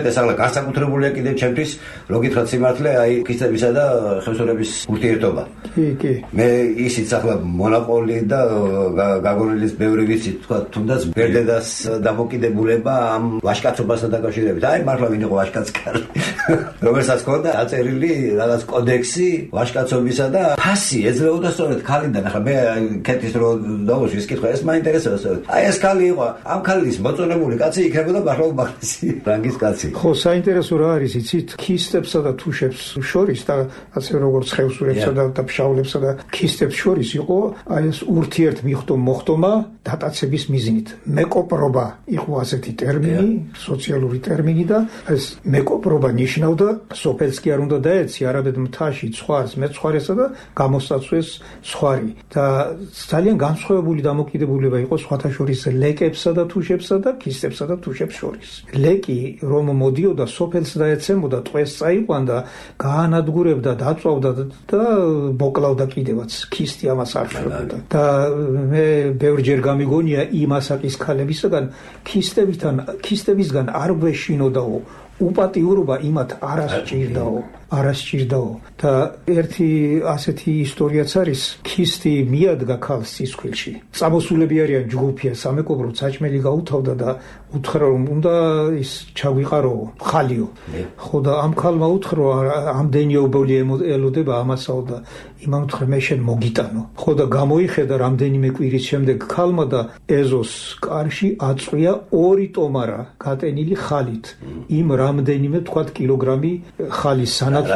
განსაკუთრებულია კიდევ ჩემთვის, რო გითხრათ სიმართლე, აი ქისტებისა და ხევსურების ურთიერთობა. კი, კი. მე ისიც ახლა მონაყოლი და გაგონილის ბევრი ვიცი, თქვა თუნდაც ბერდედას დამოკიდებულება ამ ვაჟკაცობასთან დაკავშირებით. აი მართლა ვინ იყო ვაჟკაცკარი. რომელსაც ჰქონდა აწერილი რაღაც კოდექსი ვაჟკაცობისა და ფასი ეძლეოდა სწორედ ქალიდან. ახლა მე კეთის რო დავუსვის კითხვა, ეს მაინტერესებს სწორედ. აი ეს ქალი იყო, ამ ქალის მოწონებული კაცი იქნებოდა მართლა ბახტისი რანგის კაცი. ხო, საინტერესო რა არის, იცით, ქისტებსა და თუშებს შორის და ასე როგორც ხევსურებსა და ფშაველებსა და ქისტებს შორის იყო აი ეს ურთიერთმიხდომ მოხდომა დატაცების მიზნით. მეკოპრობა იყო ასეთი ტერმინი, სოციალური ტერმინი და ეს მეკოპრობა ნიშნავდა სოფელს კი არ უნდა დაეცი, არამედ მთაში ცხვარს მეცხვარესა და გამოსწავეს ცხვარი. და ძალიან განსხვავებული დამოკიდებულება იყო სხვათა შორის ლეკებსა და თუშებსა და ქისტებსა და თუშებს შორის. ლეკი რომ მოდიოდა სოფელს დაეცემოდა, ტყვეს წაიყვანდა, გაანადგურებდა, დაწვავდა და მოკლავდა კიდევაც. ქისტი ამას არ შვებოდა. და მე ბევრჯერ გამიგონია იმ ასაკის ქალებისგან ქისტებთან ქისტებისგან არ გვეშინოდაო, უპატიურობა იმათ არ ასჭირდაო. არ ასჭირდაო და ერთი ასეთი ისტორიაც არის, ქისტი მიადგა ქალს ცისქვილში. წამოსულები არიან ჯგუფია, სამეკობრო საჭმელი გაუთავდა და უთხრა რომ უნდა ის ჩაგვიყარო ხალიო. ხო და ამ ქალმა უთხრა ამდენი ობოლი ელოდება ამასაო და იმან უთხრა მე შენ მოგიტანო. ხო და გამოიხედა რამდენიმე კვირის შემდეგ ქალმა და ეზოს კარში აწვია ორი ტომარა გატენილი ხალით. იმ რამდენიმე თქვათ კილოგრამი ხალის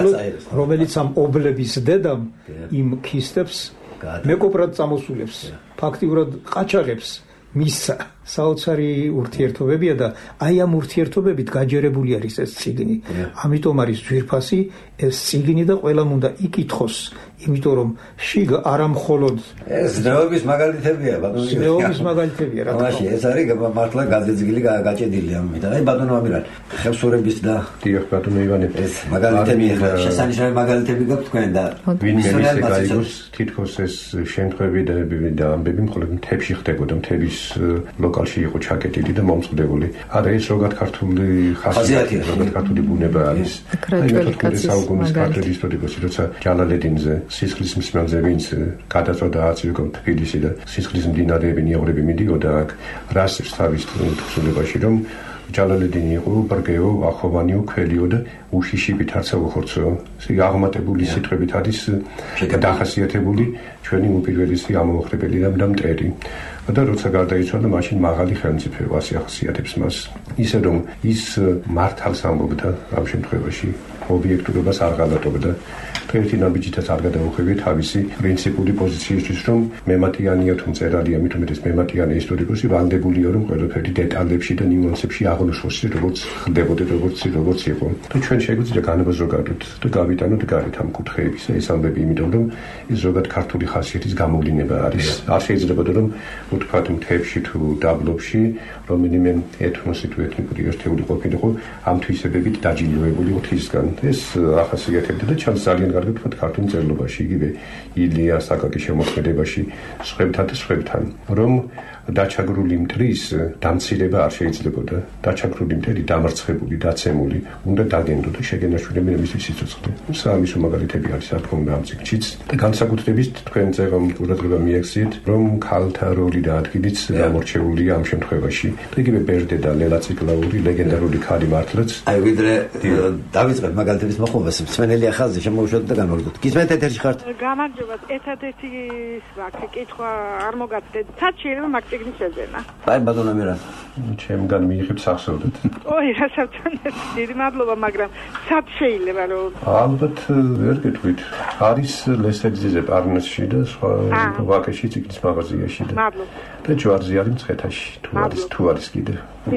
რომელიც ამ ობლების დედამ იმ ქისტებს მეკობრად წამოსულებს, ფაქტიურად ყაჩაღებს მისცა. საოცარი ურთიერთობებია და აი ამ ურთიერთობებით გაჯერებული არის ეს წიგნი. ამიტომ არის ძვირფასი ეს წიგნი და ყველამ უნდა იკითხოს, იმიტომ რომ შიგ არა მხოლოდ ეს ზნეობის მაგალითებია, ბატონო. ზნეობის მაგალითებია, რა თქმა უნდა. ეს არის მართლა გაძეძგილი გაჭედილი ამით. აი ბატონო ამირან, ხევსურების და დიახ ბატონო ივანე, ეს მაგალითები შესანიშნავი მაგალითები გაქვთ თქვენ და ვინმე ისე გაიგოს, თითქოს ეს შემთხვევები და ამბები მხოლოდ მთებში ხდებოდა, მთების ლოკალში იყო ჩაკეტილი და მომწყდებული. არა ეს ზოგად ქართული ხასიათია, ზოგად ქართული ბუნება არის. აი მეთქე საუკუნის ქართული ისტორიკოსი, როცა ჯალალედინზე სისხლის მსმენელზე ვინც გადაწოდა აწიო თბილისი და სისხლის მდინარეები ნიაღვრები მიდიოდა აქ, რასებს თავის თხზულებაში რომ ჯალალედინი იყო ბრგეო, ახოვანიო, ქველიო და უშიშიბით არცა უხორცო. ეს აღმატებული სიტყვებით არის დახასიათებული ჩვენი უპირველესი ამოხრებელი და მტერი. და როცა გარდაიცვალა, მაშინ მაღალი ხელმწიფეობა ახასიათებს მას. ისე რომ ის მართალს ამბობდა ამ შემთხვევაში, ობიექტურობას არ ღალატობდა. ერთი ნაბიჯითაც არ გადაუხევია თავისი პრინციპული პოზიციისთვის, რომ მემატიანია თუ მწერალია, მით უმეტეს მემატიანე ისტორიკოსი, ვალდებულია რომ ყველაფერი დეტალებში და ნიუანსებში აღნიშნოს, როგორც ხდებოდა, როგორც როგორც იყო. და ჩვენ შეგვიძლია განვაზოგადოთ და გავიტანოთ გარეთ ამ კუთხეების ეს ამბები, იმიტომ რომ ის ზოგად ქართული ხასიათის გამოვლინება არის. არ შეიძლება რომ ვთქვათ მთებში თუ დაბლობში რომელიმე ეთნოსი თუ ეთნიკური ერთეული ყოფილიყო ამ თვისებებით დაჯილდოებული ღვთისგან. ეს ახასიათებდა და ჩანს ძალიან კარგად ვთქვათ ქართულ წერლობაში, იგივე ილიას აკაკის შემოქმედებაში, სხვებთან და სხვებთან, რომ დაჩაგრული მტრის დამცირება არ შეიძლებოდა. დაჩაგრული მტერი დამარცხებული, დაცემული უნდა დაგენდო და შეგენაშვილებინა მისთვის სიცოცხლე. საამისო მაგალითები არის რა თქმა უნდა ამ წიგნშიც და განსაკუთრებით თქვენ წერამ ყურადღება მიაქციეთ, რომ ქალთა როლი და ადგილიც გამორჩეულია ამ შემთხვევაში. და იგივე ბერდედა, ლელა ციკლაური, ლეგენდარული ქალი მართლაც. აი ვიდრე დავიწყებ მაგალითების მოხმობას, მსმენელი ახალზე შემოუშვათ და განვაგრძოთ. გისმენთ ეთერში ხართ? გამარჯობა, ერთადერთი ვაქი კითხვა არ მოგაცდეთ. თან შეიძლება მაგ წიგნს შეძენა. აი ბატონო მირა, ჩემგან მიიღებს ახსოვდეთ. ოი, რასაც დიდი მადლობა, მაგრამ სად შეიძლება რომ ალბათ ვერ გეტყვით. არის ლესეძიზე პარნასში და სხვა ვაკეში წიგნის მაღაზიაში და მადლობა. და ჯვარზე არის მცხეთაში, თუ არის თუ არის კიდე.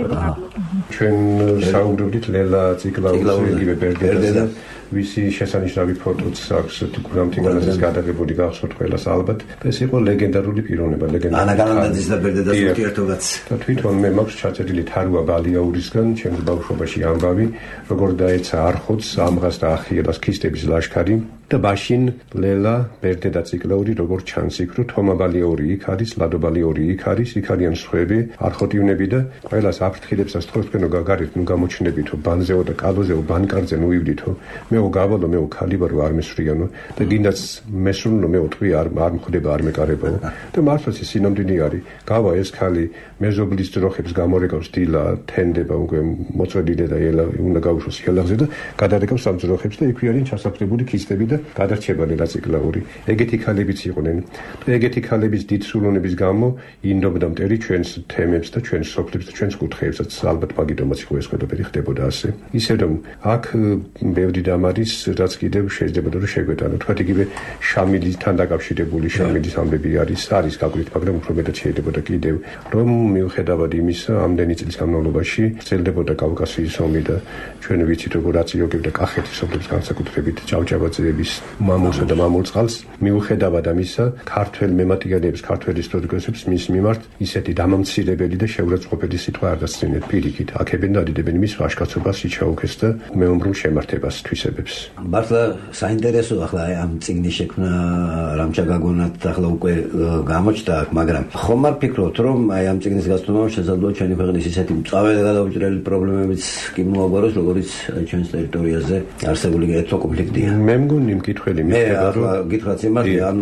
ჩვენ საუბრობდით ლელა ციკლაურზე, იგივე ბერდედა, ვისი შესანიშნავი ფოტოც აქვს გრამთიგანაზეც გადაღებული გახსოვთ ყველას ალბათ. ეს იყო ლეგენდარული პიროვნება, ლეგენდარული ანა განანდაძის და ბერდედას ურთიერთობაც. და თვითონ მე მაქვს ჩაწერილი თარვა ბალიაურისგან, ჩემს ბავშვობაში ამბავი, როგორ დაეცა არხოც, ამღას და ახიებას ქისტების ლაშქარი და მაშინ ლელა ბერდე და ციკლაური როგორ ჩანს იქ რომ თომაბალი ორი იქ არის ლადობალი ორი იქ არის იქ არიან სხვები არხოტივნები და ყველას აფრთხილებს და სწორკენო გაგარეთ ნუ გამოჩნდებით რომ ბანზეო და კალოზეო ბანკარზე ნუ ივდითო მეო გავალო მეო ქალიბარო არ მესვრიანო და გინდაც მესრუნო მეო თქვი არ არ მხდება არ მეკარებაო და მართლაც ის სინამდვილე არის გავა ეს ქალი მეზობლის ძროხებს გამორეკავს დილა თენდება უკვე მოწვედილი და ელა უნდა გაუშვოს ხელახზე და გადარეკავს ამ ძროხებს და იქვე არიან ჩასაფრებული ქისტები და გადარჩებანი რაციკლაური ეგეთი ქალებიც იყვნენ და ეგეთი ქალების დიდ სულონების გამო ინდობდა მტერი ჩვენს თემებს და ჩვენს სოფლებს და ჩვენს კუთხეებსაც ალბათ მაგიტომაც იყო ეს ყველაფერი ხდებოდა ასე ისე რომ აქ ბევრი დამ არის რაც კიდევ შეიძლება რომ შეგვეტანო თქვათ იგივე შამილთან დაკავშირებული შამილის ამბები არის არის გაგვით მაგრამ უფრო მეტად შეიძლება და კიდევ რომ მიუხედავად იმისა ამდენი წლის განმავლობაში ვრცელდებოდა კავკასიის ომი და ჩვენ ვიცით როგორ აციოგებდა კახეთის სოფლებს განსაკუთრებით ჭავჭავაძეების მამულსა და მამულწყალს მიუხედავად ამისა ქართველ მემატიანეებს ქართველ ისტორიკოსებს მის მიმართ ისეთი დამამცირებელი და შეურაცხყოფელი სიტყვა არ დასცინეთ პირიქით აქებენ და ადიდებენ მის ვაჟკაცობას იჩაუქეს და მეომრულ შემართებას თვისებებს მართლა საინტერესო ახლა ამ წიგნის შექმნა რამჩა გაგონათ ახლა უკვე გამოჩნდა მაგრამ ხომ არ ფიქრობთ რომ აი ამ წიგნის გასწრებამ შესაძლოა ჩვენი ქვეყნის ისეთი მწვავე და გადაუჭრელი პრობლემებიც კი მოაგვაროს როგორც ჩვენს ტერიტორიაზე არსებული ეთნო კონფლიქტია მე მგონი მკითხველი მიხდება რომ გითხრათ იმართი ამ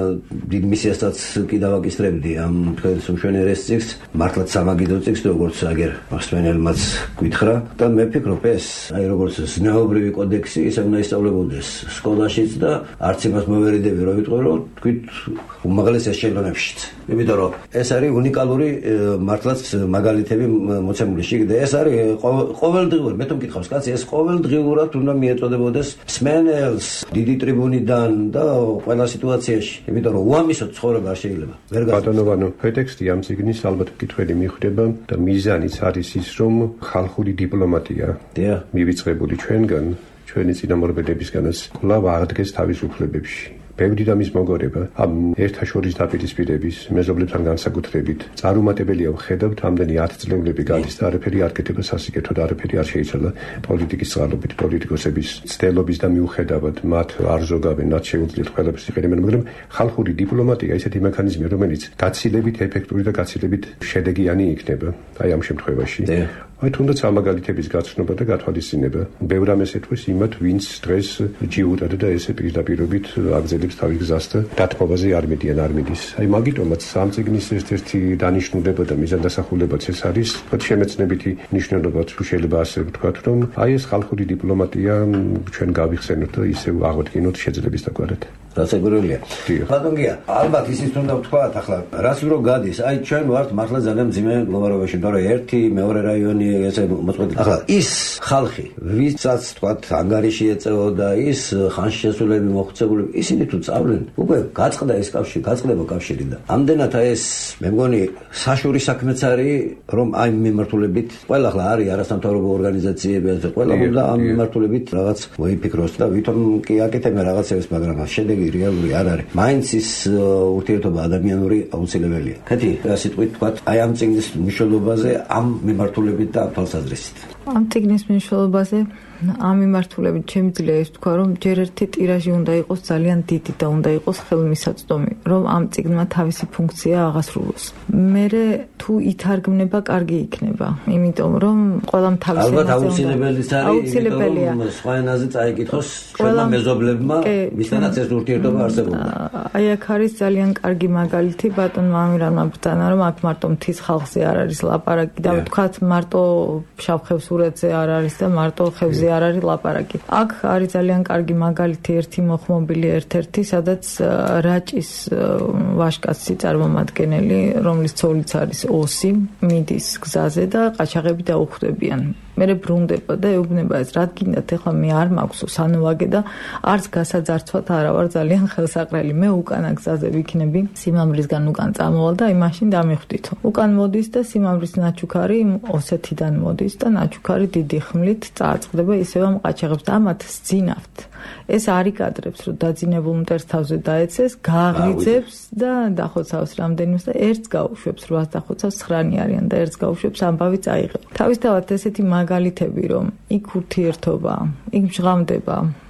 დიდ მისიასაც კი დავაკისრებდი ამ თქვენს უშენერეს წიგნს მართლაც სამაგიდო წიგნს როგორც აგერ მასვენელმაც გითხრა და მე ვფიქრობ ეს აი როგორც ზნეობრივი კოდექსი ისე უნდა ისწავლებოდეს სკოლაშიც და არც იმას მოვერიდები რომ ვიტყვი რომ თქვით უმაღლეს ეშელონებშიც იმიტომ რომ ეს არის უნიკალური მართლაც მაგალითები მოცემული შიგ და ეს არის ყოველდღიურად მე თუ მკითხავს კაცი ეს ყოველდღიურად უნდა მიეწოდებოდეს მსმენელს დიდი ტრიბუნიდან და ყველა სიტუაციაში იმიტომ რომ უამისოდ ცხოვრება არ შეიძლება ვერ გასაგებია ბატონო ტექსტი ამ წიგნის ალბათ მკითხველი მიხვდება და მიზანიც არის ის რომ ხალხური დიპლომატია მივიწყებული ჩვენგან ჩვენი წინამორბედებისგანაც კვლავ აღდგეს თავისუფლებებში ბევრი დამის მოგორება ამ ერთაშორის დაპირისპირების მეზობლებთან განსაკუთრებით წარუმატებელია ვხედავთ ამდენი ათწლეულები გადის და არაფერი არ გეთება სასიკეთო და არაფერი არ შეიცვალა პოლიტიკის წყალობით პოლიტიკოსების ცდელობის და მიუხედავად მათ არ ზოგავენ მათ შეუძლიათ ყველაფერს იყენებენ მაგრამ ხალხური დიპლომატია ისეთი მექანიზმი რომელიც გაცილებით ეფექტური და გაცილებით შედეგიანი იქნება აი ამ შემთხვევაში აი თუნდაც ამ მაგალითების გაცნობა და გათვალისწინება ბევრ ამას ეთქვის იმათ ვინც დღეს ჯიუტად და ესე პირდაპირობით აგზელებს თავის გზას და დათმობაზე არ მედიან არ მიდის აი მაგიტომაც ამ წიგნის ერთ-ერთი დანიშნულება და მიზანდასახულებაც ეს არის თქვათ შემეცნებითი მნიშვნელობა თუ შეიძლება ასე ვთქვათ რომ აი ეს ხალხური დიპლომატია ჩვენ გავიხსენოთ და ისე აღვდგინოთ შეძლების დაგვარად რასაკვირველია ბატონგია ალბათ ისიც უნდა ვთქვათ ახლა რაც რო გადის აი ჩვენ ვართ მართლა ძალიან მძიმე მდგომარეობაში იმიტომ რომ ერთი მეორე რაიონი ესე მოწყვეტილი ახლა ის ხალხი ვისაც ვთქვათ ანგარიში ეწეოდა ის ხანში შესულები მოხუცებული ისინი თუ წავლენ უკვე გაწყდა ეს კავშირი გაწყდება კავშირი და ამდენად ეს მე მგონი საშური საქმეც არის რომ აი მიმართულებით ყველა ახლა არის არასამთავრობო ორგანიზაციები და ყველა უნდა ამ მიმართულებით რაღაც მოიფიქროს და ვითომ კი აკეთებენ რაღაცებს მაგრამ შედეგი რეალური არ არის მაინც ის ურთიერთობა ადამიანური აუცილებელია კეთილი რა სიტყვით ვთქვათ აი ამ წიგნის მნიშვნელობაზე ამ მიმართულებით და თვალსაზრისით ამ წიგნის მნიშვნელობაზე ამ მიმართულებით შემიძლია ის თქვა რომ ჯერ ერთი ტირაჟი უნდა იყოს ძალიან დიდი და უნდა იყოს ხელმისაწვდომი რომ ამ წიგნმა თავისი ფუნქცია აღასრულოს მერე თუ ითარგმნება კარგი იქნება იმიტომ რომ ყველამ თავისი ალბათ აუცილებელიც არის იმიტომ რომ სხვა ენაზე წაიკითხოს ჩვენმა მეზობლებმა ვისთანაც ეს ურთიერთობა არსებობდა აი აქ არის ძალიან კარგი მაგალითი ბატონმა ამირანმა ბრძანა რომ აქ მარტო მთის ხალხზე არ არის ლაპარაკი და ვთქვათ მარტო შავხევსურეთზე არ არის და მარტო ხევზე არ არის ლაპარაკი. აქ არის ძალიან კარგი მაგალითი ერთი მოხმობილი ერთ-ერთი, სადაც რაჭის ვაჟკაცი წარმომადგენელი, რომლის ცოლიც არის ოსი, მიდის გზაზე და ყაჩაღები დაუხვდებიან. მერე ბრუნდება და ეუბნება ეს რა გინდათ ეხლა მე არ მაქვს სანოვაგე და არც გასაძარცვათ არა ვარ ძალიან ხელსაყრელი მე უკანა გზაზე ვიქნები სიმამრისგან უკან წამოვალ და აი მაშინ დამიხვდითო უკან მოდის და სიმამრის ნაჩუქარი ოსეთიდან მოდის და ნაჩუქარი დიდი ხმლით წააწყდება ისევ ამ ყაჩაღებს და ამათ სძინავთ ეს არი კადრებს რომ დაძინებულ მტერს თავზე დაეცეს გააღრიძებს და დახოცავს რამდენიმეს და ერთს გაუშვებს რვას დახოცავს ცხრანი არიან და ერთს გაუშვებს ამბავი წაიღებს თავისთავად ესეთი მაგალითები რომ იქ ურთიერთობა იქ მჟღავდება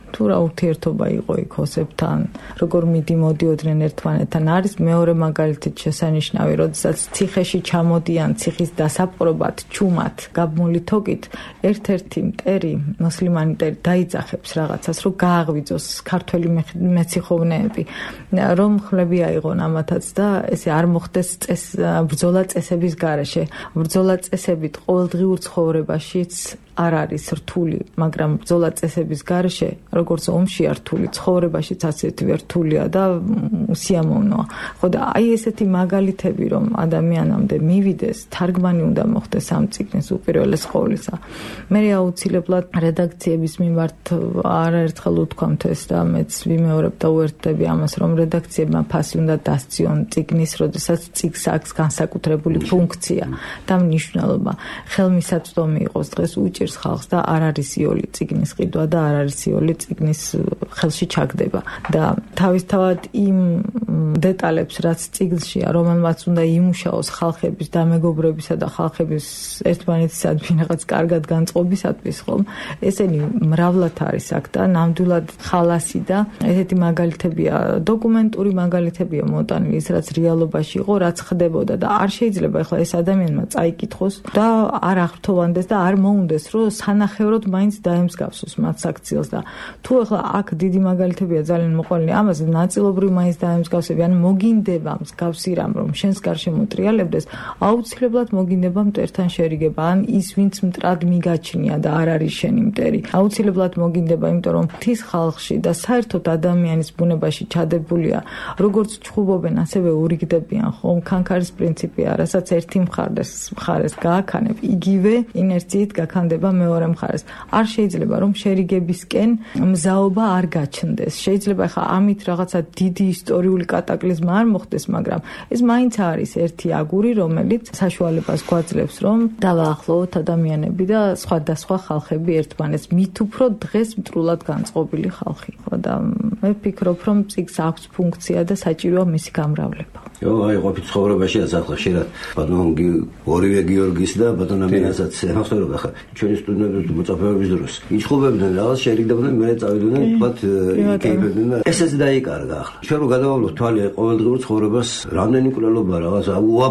თუ რა ურთიერთობა იყო იქ ოსებთან, როგორ მიდიმოდიოდნენ ერთმანეთთან. არის მეორე მაგალითით შესანიშნავი, როდესაც ციხეში ჩამოდიან ციხის დასაპყრობად, ჩუმად, გაბმული თოკით, ერთ-ერთი მტერი, მოსლიმანი მტერი დაიძახებს რაღაცას, რომ გააღვიძოს ქართველი მეციხოვნეები, რომ ხლები აიღონ ამათაც და ესე არ მოხდეს წეს ბრძოლა წესების გარეშე. ბრძოლა წესებით ყოველდღიურ ცხოვრებაშიც არ არის რთული, მაგრამ ბრძოლა წესების გარეშე, როგორც ომშია რთული, ცხოვრებაშიც ასეთივე რთულია და სიამოვნოა. ხო და აი ესეთი მაგალითები, რომ ადამიანამდე მივიდეს, თარგმანი უნდა მოხდეს ამ წიგნის უპირველეს ყოვლისა. მე აუცილებლად რედაქციების მიმართ არაერთხელ უთქვამთ ეს და მეც ვიმეორებ და უერთდები ამას, რომ რედაქციებმა ფასი უნდა დასციონ წიგნის, როდესაც წიგს აქვს განსაკუთრებული ფუნქცია და მნიშვნელობა. ხელმისაწვდომი იყოს დღეს უჭირს ხალხს და არ არის იოლი წიგნის ყიდვა და არ არის იოლი წიგნის ხელში ჩაგდება და თავისთავად იმ დეტალებს, რაც წიგნშია, რომელმაც უნდა იმუშაოს ხალხების დამეგობრებისა და ხალხების ერთმანეთისადმი რაღაც კარგად განწყობისათვის, ხომ? ესენი მრავლად არის აქ და ნამდვილად ხალასი და ესეთი მაგალითებია, დოკუმენტური მაგალითებია მოტანილი, ის რაც რეალობაში იყო, რაც ხდებოდა და არ შეიძლება ახლა ეს ადამიანმა წაიკითხოს და არ აღრთოვანდეს და არ მოუნდეს, რომ სანახევროდ მაინც დაემსგავსოს მათ საქციელს და თუ ახლა აქ დიდი მაგალითებია ძალიან მოყვანილი, ამაზე ნაწილობრივ მაინც დაემსგავსები, ან მოგინდება მსგავსი რამ, რომ შენს გარშემო ტრიალებდეს, აუცილებლად მოგინდება მტერთან შერიგება, ან ის ვინც მტრად მიგაჩნია და არ არის შენი მტერი. აუცილებლად მოგინდება, იმიტომ რომ მთის ხალხში და საერთოდ ადამიანის ბუნებაში ჩადებულია, როგორც ჩხუბობენ, ასევე ურიგდებიან, ხომ? ქანქარის პრინციპია, რასაც ერთი მხარეს მხარეს გააქანებ, იგივე ინერციით გაქანდება მეორე მხარეს. არ შეიძლება რომ შერიგებისკენ მზაობა არ გაჩნდეს. შეიძლება ხა ამით რაღაცა დიდი ისტორიული კატაკლიზმა არ მოხდეს, მაგრამ ეს მაინც არის ერთი აგური, რომელიც საშუალებას გვაძლევს, რომ დავაახლოვოთ ადამიანები და სხვადასხვა ხალხები ერთმანეთს, მით უფრო დღეს მტრულად განწყობილი ხალხი. ხო და მე ვფიქრობ, რომ წიგს აქვს ფუნქცია და საჭიროა მისი გამრავლება. Jo, ai ყოფილი ცხოვრებაში ახლა შეიძლება ბატონ ორივე გიორგის და ბატონ ამირასაც ახსოვდება ხა ჩვენი სტუდენტების მოწაფეების დროს იჩხუბებდნენ რაღაც შერიგდებოდნენ მე წავიდნენ თქვათ იკეებდნენ და ესეც დაიკარგა ახლა ჩვენ რო გადავავლოთ თვალი ყოველდღიურ ცხოვრებას რამდენი კვლელობა რაღაც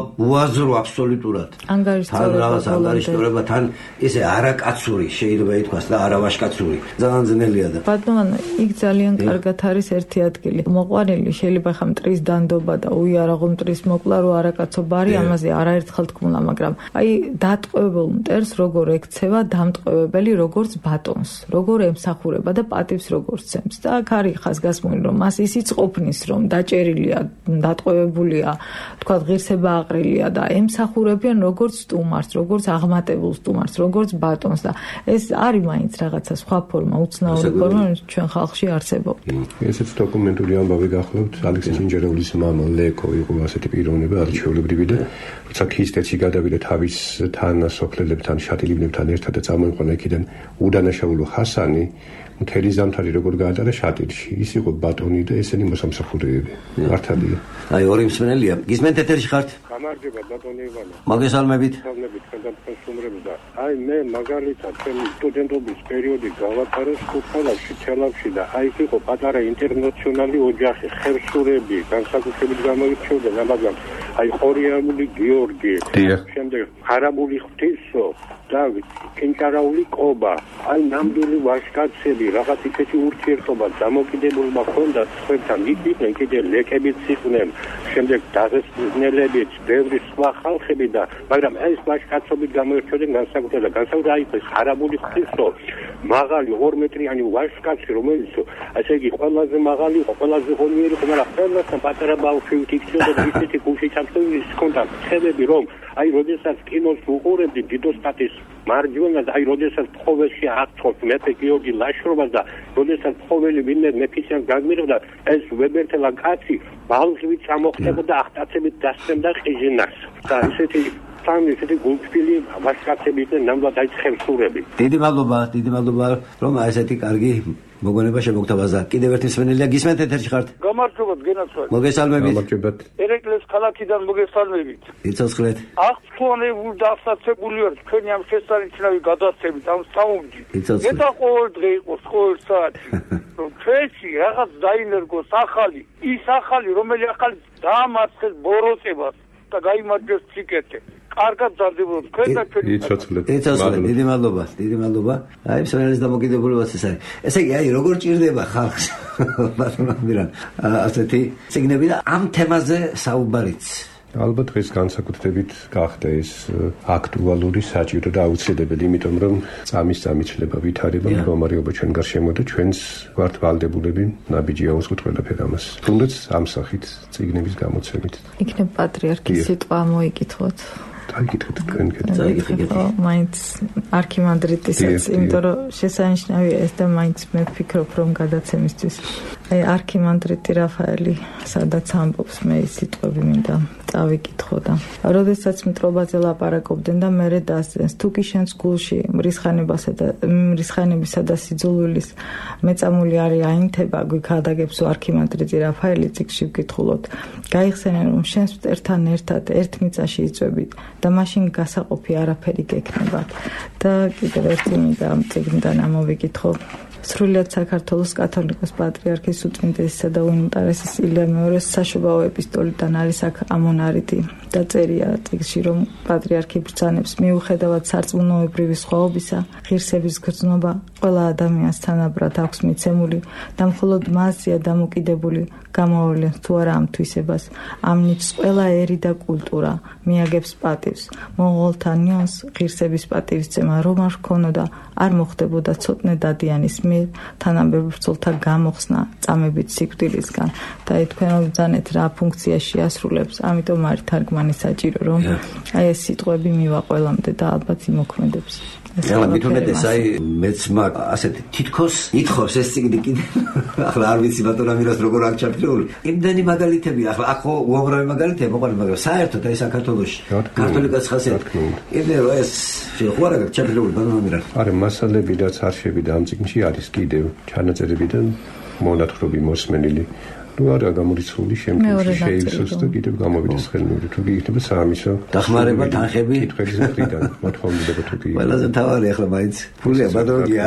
უაზრო აბსოლუტურად თან რაღაც ანგარიშტორება თან ესე არაკაცური შეიძლება ითქვას და არავაშკაცური ძალიან ძნელია და ბატონ იქ ძალიან კარგად არის ერთი ადგილი მოყვანილი შეიძლება ხა მტრის დანდობა და უიარა მტრის მოკლა რო არაკაცობა არის ამაზე არაერთხელ თქმულა მაგრამ აი დატყვევებულ მტერს როგორ ექცევა დამტყვევებელი როგორც ბატონს როგორ ემსახურება და პატივს როგორ ცემს და აქ არის ხაზგასმული რომ მას ისიც ყოფნის რომ დაჭერილია დატყვევებულია თქვა ღირსება აყრილია და ემსახურებიან როგორც სტუმარს როგორც აღმატებულ სტუმარს როგორც ბატონს და ეს არის მაინც რაღაცა სხვა ფორმა უცნაური ფორმა ჩვენ ხალხში არსებობს ესეც დოკუმენტური ამბავი გახლავთ ალექსი ჩინჯერეულის მამა ლეკო იყო ასეთი პიროვნება არჩეულებრივი და როცა ქისტეცი გადავიდა თავის თანასოფლელებთან შატილებთან ერთად და წამოიყვანა იქიდან უდანაშაულო ხასანი მთელი ზამთარი როგორ გაატარა შატილში ის იყო ბატონი და ესენი მოსამსახურეები მართალია აი ორი მსმენელია გისმენთ ეთერში ხართ გამარჯობა ბატონი ივანე მოგესალმებით მოგესალმებით თქვენ სტუმრებს და აი მე მაგალითად ჩემი სტუდენტობის პერიოდი გავატარე სკოლაში თელავში და აი ის იყო პატარა ინტერნაციონალი ოჯახი ხევსურები განსაკუთრებით გამოირჩეოდნენ მაგრამ აი ხორიამული გიორგი შემდეგ ხარაბული ღვთისო და კენჭარაული კობა აი ნამდვილი ვაჟკაცები რაღაც ისეთი ურთიერთობა დამოკიდებულება ჰქონდა სხვებთან იყვნენ კიდე ლეკებიც იყვნენ შემდეგ დაღესტნელებით ბევრი სხვა ხალხები და მაგრამ ეს ვაჟკაცობით გამოირჩეოდნენ განსაკუთრებით და განსაკუთრებით აი ეს ხარაბული ღვთისო მაღალი ორ მეტრიანი ვაჟკაცი რომელიც ასე იგი ყველაზე მაღალი იყო ყველაზე ღონიერი იყო მაგრამ ყველასთან პატარა ბავშვი იქცეოდა და ისეთი გულში ჩამწევი ჰქონდა ხებები რომ აი როდესაც კინოს უყურებდი დიდოსტატის მარჯვენა და აი როდესაც ფხოველში აღწევთ მეფე გიორგი ლაშრობას და როდესაც ფხოველი ვინმე მეფისგან გაგმირდა ეს ვებერთელა კაცი ბალღივით წამოხდებოდა ახტაცებით დასცემდა ყიჟინას და ისეთი სამი ისეთი გულთბილი ვაჟკაცები იყვნენ ნამდვილად აი ხევსურები დიდი მადლობა დიდი მადლობა რომ აი ესეთი კარგი მოგონება შემოგთავაზა. კიდევ ერთი მსმენელია გისმენთ ეთერში ხართ. გამარჯობათ გენაცვალე. მოგესალმებით. გამარჯობათ. ერეკლეს ქალაქიდან მოგესალმებით. იცოცხლეთ. აღწვანებული და აღსაცებული ვარ თქვენი ამ შესანიშნავი გადაცემით ამ საუბრი. იცოცხლეთ. მე და ყოველ დღე იყოს ყოველ საათი. რომ ჩვენში რაღაც დაინერგოს ახალი, ის ახალი, რომელი ახალი დაამარცხეს ბოროტებას და გაიმარჯვეს ციკეთე. კარგად დადებოთ თქვენ და ჩვენი იცოცხლეთ. იცოცხლეთ. დიდი მადლობა, დიდი მადლობა. აი მსმენელის დამოკიდებულებას ეს არის. ესე იგი, აი როგორ ჭირდება ხალხს ბატონო მირან ასეთი ციგნები და ამ თემაზე საუბარიც. ალბათ დღეს განსაკუთრებით გახდა ეს აქტუალური, საჭირო და აუცილებელი, იმიტომ რომ წამის წამიცლება ვითარება მდგომარეობა ჩვენ გარშემო და ჩვენს ვართ ვალდებულები ნაბიჯია უზღოთ ყველაფერ ამას. თუნდაც ამ სახით ციგნების გამოცემით. იქნებ პატრიარქის სიტყვა მოიკითხოთ. დაიკითხეთ თქვენ კეთილ. მაინც არქიმანდრიტისაც, იმიტომ რომ შესანიშნავია ეს და მაინც მე ვფიქრობ რომ გადაცემისთვის აი არქიმანდრიტი რაფაელი სადაც ამბობს მე ის სიტყვები მინდა წავიკითხო და როდესაც მტრობაზე ლაპარაკობდნენ და მერე დასძენს თუ კი შენს გულში მრისხანებასა და მრისხანებისა და სიძულვილის მეწამული არის აინთება გვიქადაგებს არქიმანდრიტი რაფაელი წიგნში ვკითხულობთ გაიხსენენ რომ შენს მტერთან ერთად ერთ მიწაში იწვევით და მაშინ გასაყოფი არაფერი გექნებათ და კიდევ ერთი მინდა ამ წიგნიდან ამოვიკითხო სრულიად საქართველოს კათოლიკოს პატრიარქის უწმინდესისა და უნიტარესის ილია მეორეს საშობაო ეპისტოლიდან არის აქ ამონარიდი და წერია წიგნში რომ პატრიარქი ბრძანებს მიუხედავად სარწმუნოებრივი სხვაობისა ღირსების გრძნობა ყველა ადამიანს თანაბრად აქვს მიცემული და მხოლოდ მასზეა დამოკიდებული გამოავლენს თუ არა ამ თვისებას ამ ნიჭს ყველა ერი და კულტურა მიაგებს პატივს მონღოლთა ნიონს ღირსების პატივისცემა რომ არ ჰქონოდა არ მოხდებოდა ცოტნე დადიანის მიერ თანამედროვე ბრძოლთა გამოხსნა წამებით სიკვდილისგან და თქვენ ბრძანეთ რა ფუნქცია შეასრულებს ამიტომ არის თარგმანი საჭირო რომ აი ეს სიტყვები მივა ყველამდე და ალბათ იმოქმედებს ეხლა მithumetes აი მეც მაგ ასეთი თითქოს ითხოვს ეს ციგნი კიდე ახლა არ ვიცი ბატონო ამირას როგორ აქ ჩაფიქრებული იმდენი მაგალითები ახლა ახო უამრავი მაგალითები მოყოლი მაგრამ საერთოდ აი საქართველოში კათოლიკოს ხასიათი კიდე რომ ეს შეხვარ აქ ჩაფიქრებული ბატონო ამირას არა მასალები რაც არ შევიდა ამ ციგნში არის კიდევ ჩანაწერებიდან მონათხრობი მოსმენილი ну არა გამორიცხული შემდგომში შეივსოს და კიდევ გამოვიდეს ხელმეორე თუ იქნება საამისო დახმარება თანხები კითხვების მხრიდან მოთხოვნება თუ კი ყველაზე მთავარი ახლა მაინც ფულია ბატონია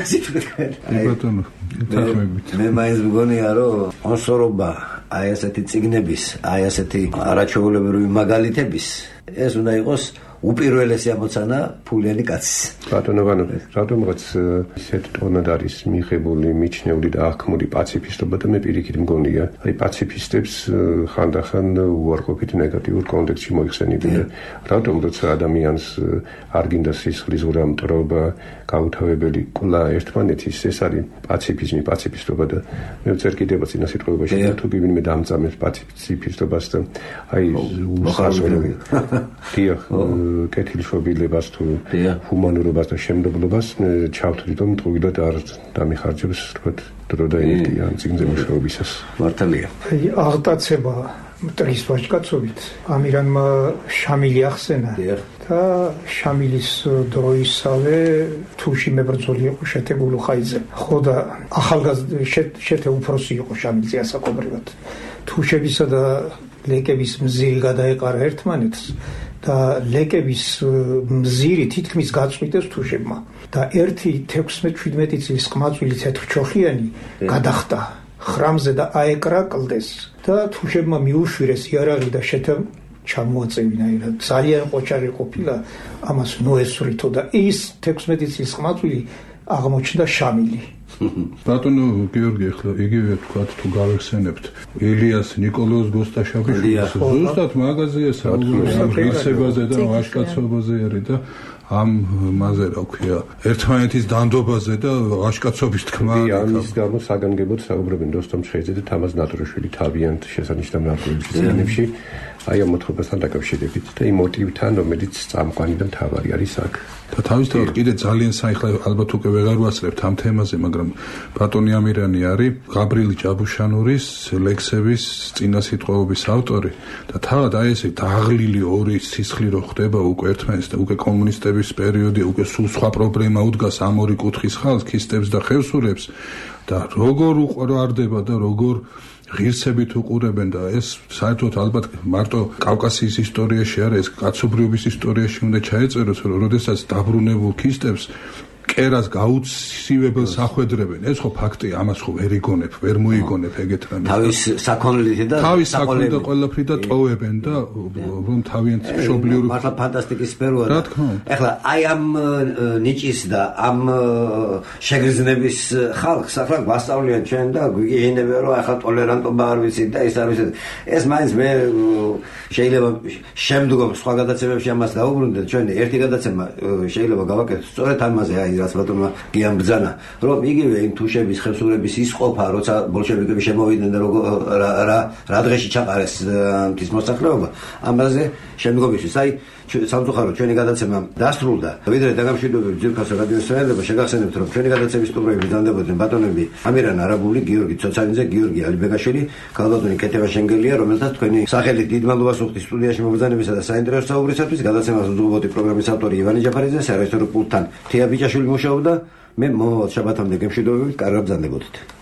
ბატონო თანხებით მე მაინც მგონია რომ სპონსორობა აი ასეთი ციგნების აი ასეთი არაჩვეულებრივი მაგალითების ეს უნდა იყოს უპირველესი ამოცანა ფულიანი კაცის ბატონო ბანო რატომღაც ისეთ ტონად არის მიღებული მიჩნეული და აღქმული პაციფისტობა და მე პირიქით მგონია აი პაციფისტებს ხანდახან უარყოფით ნეგატიურ კონტექსტში მოიხსენებიან რატომ როცა ადამიანს არ გინდა სისხლის ურამტრობა გაუთავებელი კულა ერთმანეთის ეს არის პაციფიზმი პაციფისტობა და მე ვწერ კიდევ წინა სიტყვებაში თუ ვინმე დამწამებს პაციფისტობას და აი უსახსრობი დიახ კეთილშობილებას თუ ჰუმანურობას და შემდებლობას ჩავთვლით რომ ტყუილად არ დამიხარჯებს თქვათ დრო და ენერგია ამ წიგნზე მუშაობისას მართალია აი აღტაცება მტრის ვაჟკაცობით ამირანმა შამილი ახსენა და შამილის დროისავე თუში მებრძოლი იყო შეთებულო ხაიძე ხო და ახალგაზრდა შეთე უფროსი იყო შამილზე ასაკობრივად თუშებისა და ლეკების მზირი გადაეყარა ერთმანეთს და ლეკების მზირი თითქმის გაწყვიტეს თუშებმა და ერთი თექვსმეტ-შვიდმეტი წლის ყმაწვილი თეთრჩოხიანი გადახტა ხრამზე და აეკრა კლდეს და თუშებმა მიუშვირეს იარაღი და შეთემ ჩამოაწევინა და ძალიან ყოჩარი ყოფილა ამას ნოესვრითო და ის თექვსმეტი წლის ყმაწვილი აღმოჩნდა შამილი ბატონო გიორგი ახლა იგივე თქვათ თუ გავეხსენებთ ილიას ნიკოლოზ გოსტაშავილის ზუსტად მაგაზია საუბარი ამ ღირსებაზე და ვაჟკაცობაზე არის და ამ მასე რა ქვია ერთმანეთის დანდობაზე და ვაჟკაცობის თქმა ამის გამო საგანგებოდ საუბრობენ როსტომ ჩხეიძე და თამაზ ნატროშვილი თავიანთ შესანიშნავ ნარკვევებში ზიანებში აი ამ მოთხრობასთან დაკავშირებით და იმ მოტივთან რომელიც წამყვანი და მთავარი არის აქ და თავისთავად კიდე ძალიან საიხლა ალბათ უკვე ვეღარ ვასწრებთ ამ თემაზე, მაგრამ ბატონი ამირანი არის გაბრიელ ჯაბუშანურის ლექსების წინასიტყვაობის ავტორი და თავად აი ესე დაღლილი ორი სისხლი რო ხდება უკვე ერთმანეთს და უკვე კომუნისტების პერიოდი უკვე სულ სხვა პრობლემა უდგას ამ ორი კუთხის ხალხს, ქისტებს და ხევსურებს და როგორ უყურარდება და როგორ ღირსებით უყურებენ და ეს საერთოდ ალბათ მარტო კავკასიის ისტორიაში არა, ეს კაცობრიობის ისტორიაში უნდა ჩაეწეროს, რომ როდესაც დაბრუნებულ ქისტებს კერას გაუცივებელ სახვედრებენ. ეს ხო ფაქტია, ამას ხო ვერ იგონებ, ვერ მოიგონებ ეგეთ რამეს. თავის საქონლით და თავის საქონლით და ყველაფრი და ტოვებენ და რომ თავიანთ მშობლიურ მართლა ფანტასტიკის სფეროა. ეხლა აი ამ ნიჭის და ამ შეგრძნების ხალხს ახლა გვასწავლიან ჩვენ და გვიგიჟინებენ რომ ახლა ტოლერანტობა არ ვიცით და ეს არ ვიცით. ეს მაინც მე შეიძლება შემდგომ სხვა გადაცემებში ამას დავუბრუნდეთ. ჩვენ ერთი გადაცემა შეიძლება გავაკეთოთ სწორედ ამაზე, აი რაც ბატონმა გიამბძანა, რომ იგივე იმ თუშების ხევსურების ის ყოფა, როცა ბოლშევიკები შემოვიდნენ და რა რა რა დღეში ჩაყარეს მთის მოსახლეობა, ამაზე შემდგომისთვის. აი სამწუხაროდ ჩვენი გადაცემა დასრულდა. ვიდრე დაგამშვიდობებით ძირფას რადიოსმენელობა, შეგახსენებთ, რომ ჩვენი გადაცემის სტუმრები ბრძანდებოდნენ ბატონები ამირან არაბული, გიორგი ცოცანიძე, გიორგი ალიბეგაშვილი, ქალბატონი კეთევა შენგელია, რომელთაც თქვენი სახელით დიდ მადლობას ვუხდით სტუდიაში მობრძანებისა და საინტერესო საუბრისათვის. გადაცემას უძღვებოდი პროგრამის ავტორი ივანე ჯაფარიძე, საერთო პულტთან თეა ბიჭაშვილი მუშაობდა. მე მომავალ შაბათამდე გემშვიდობებით, კარგად ბრძანდებოდით.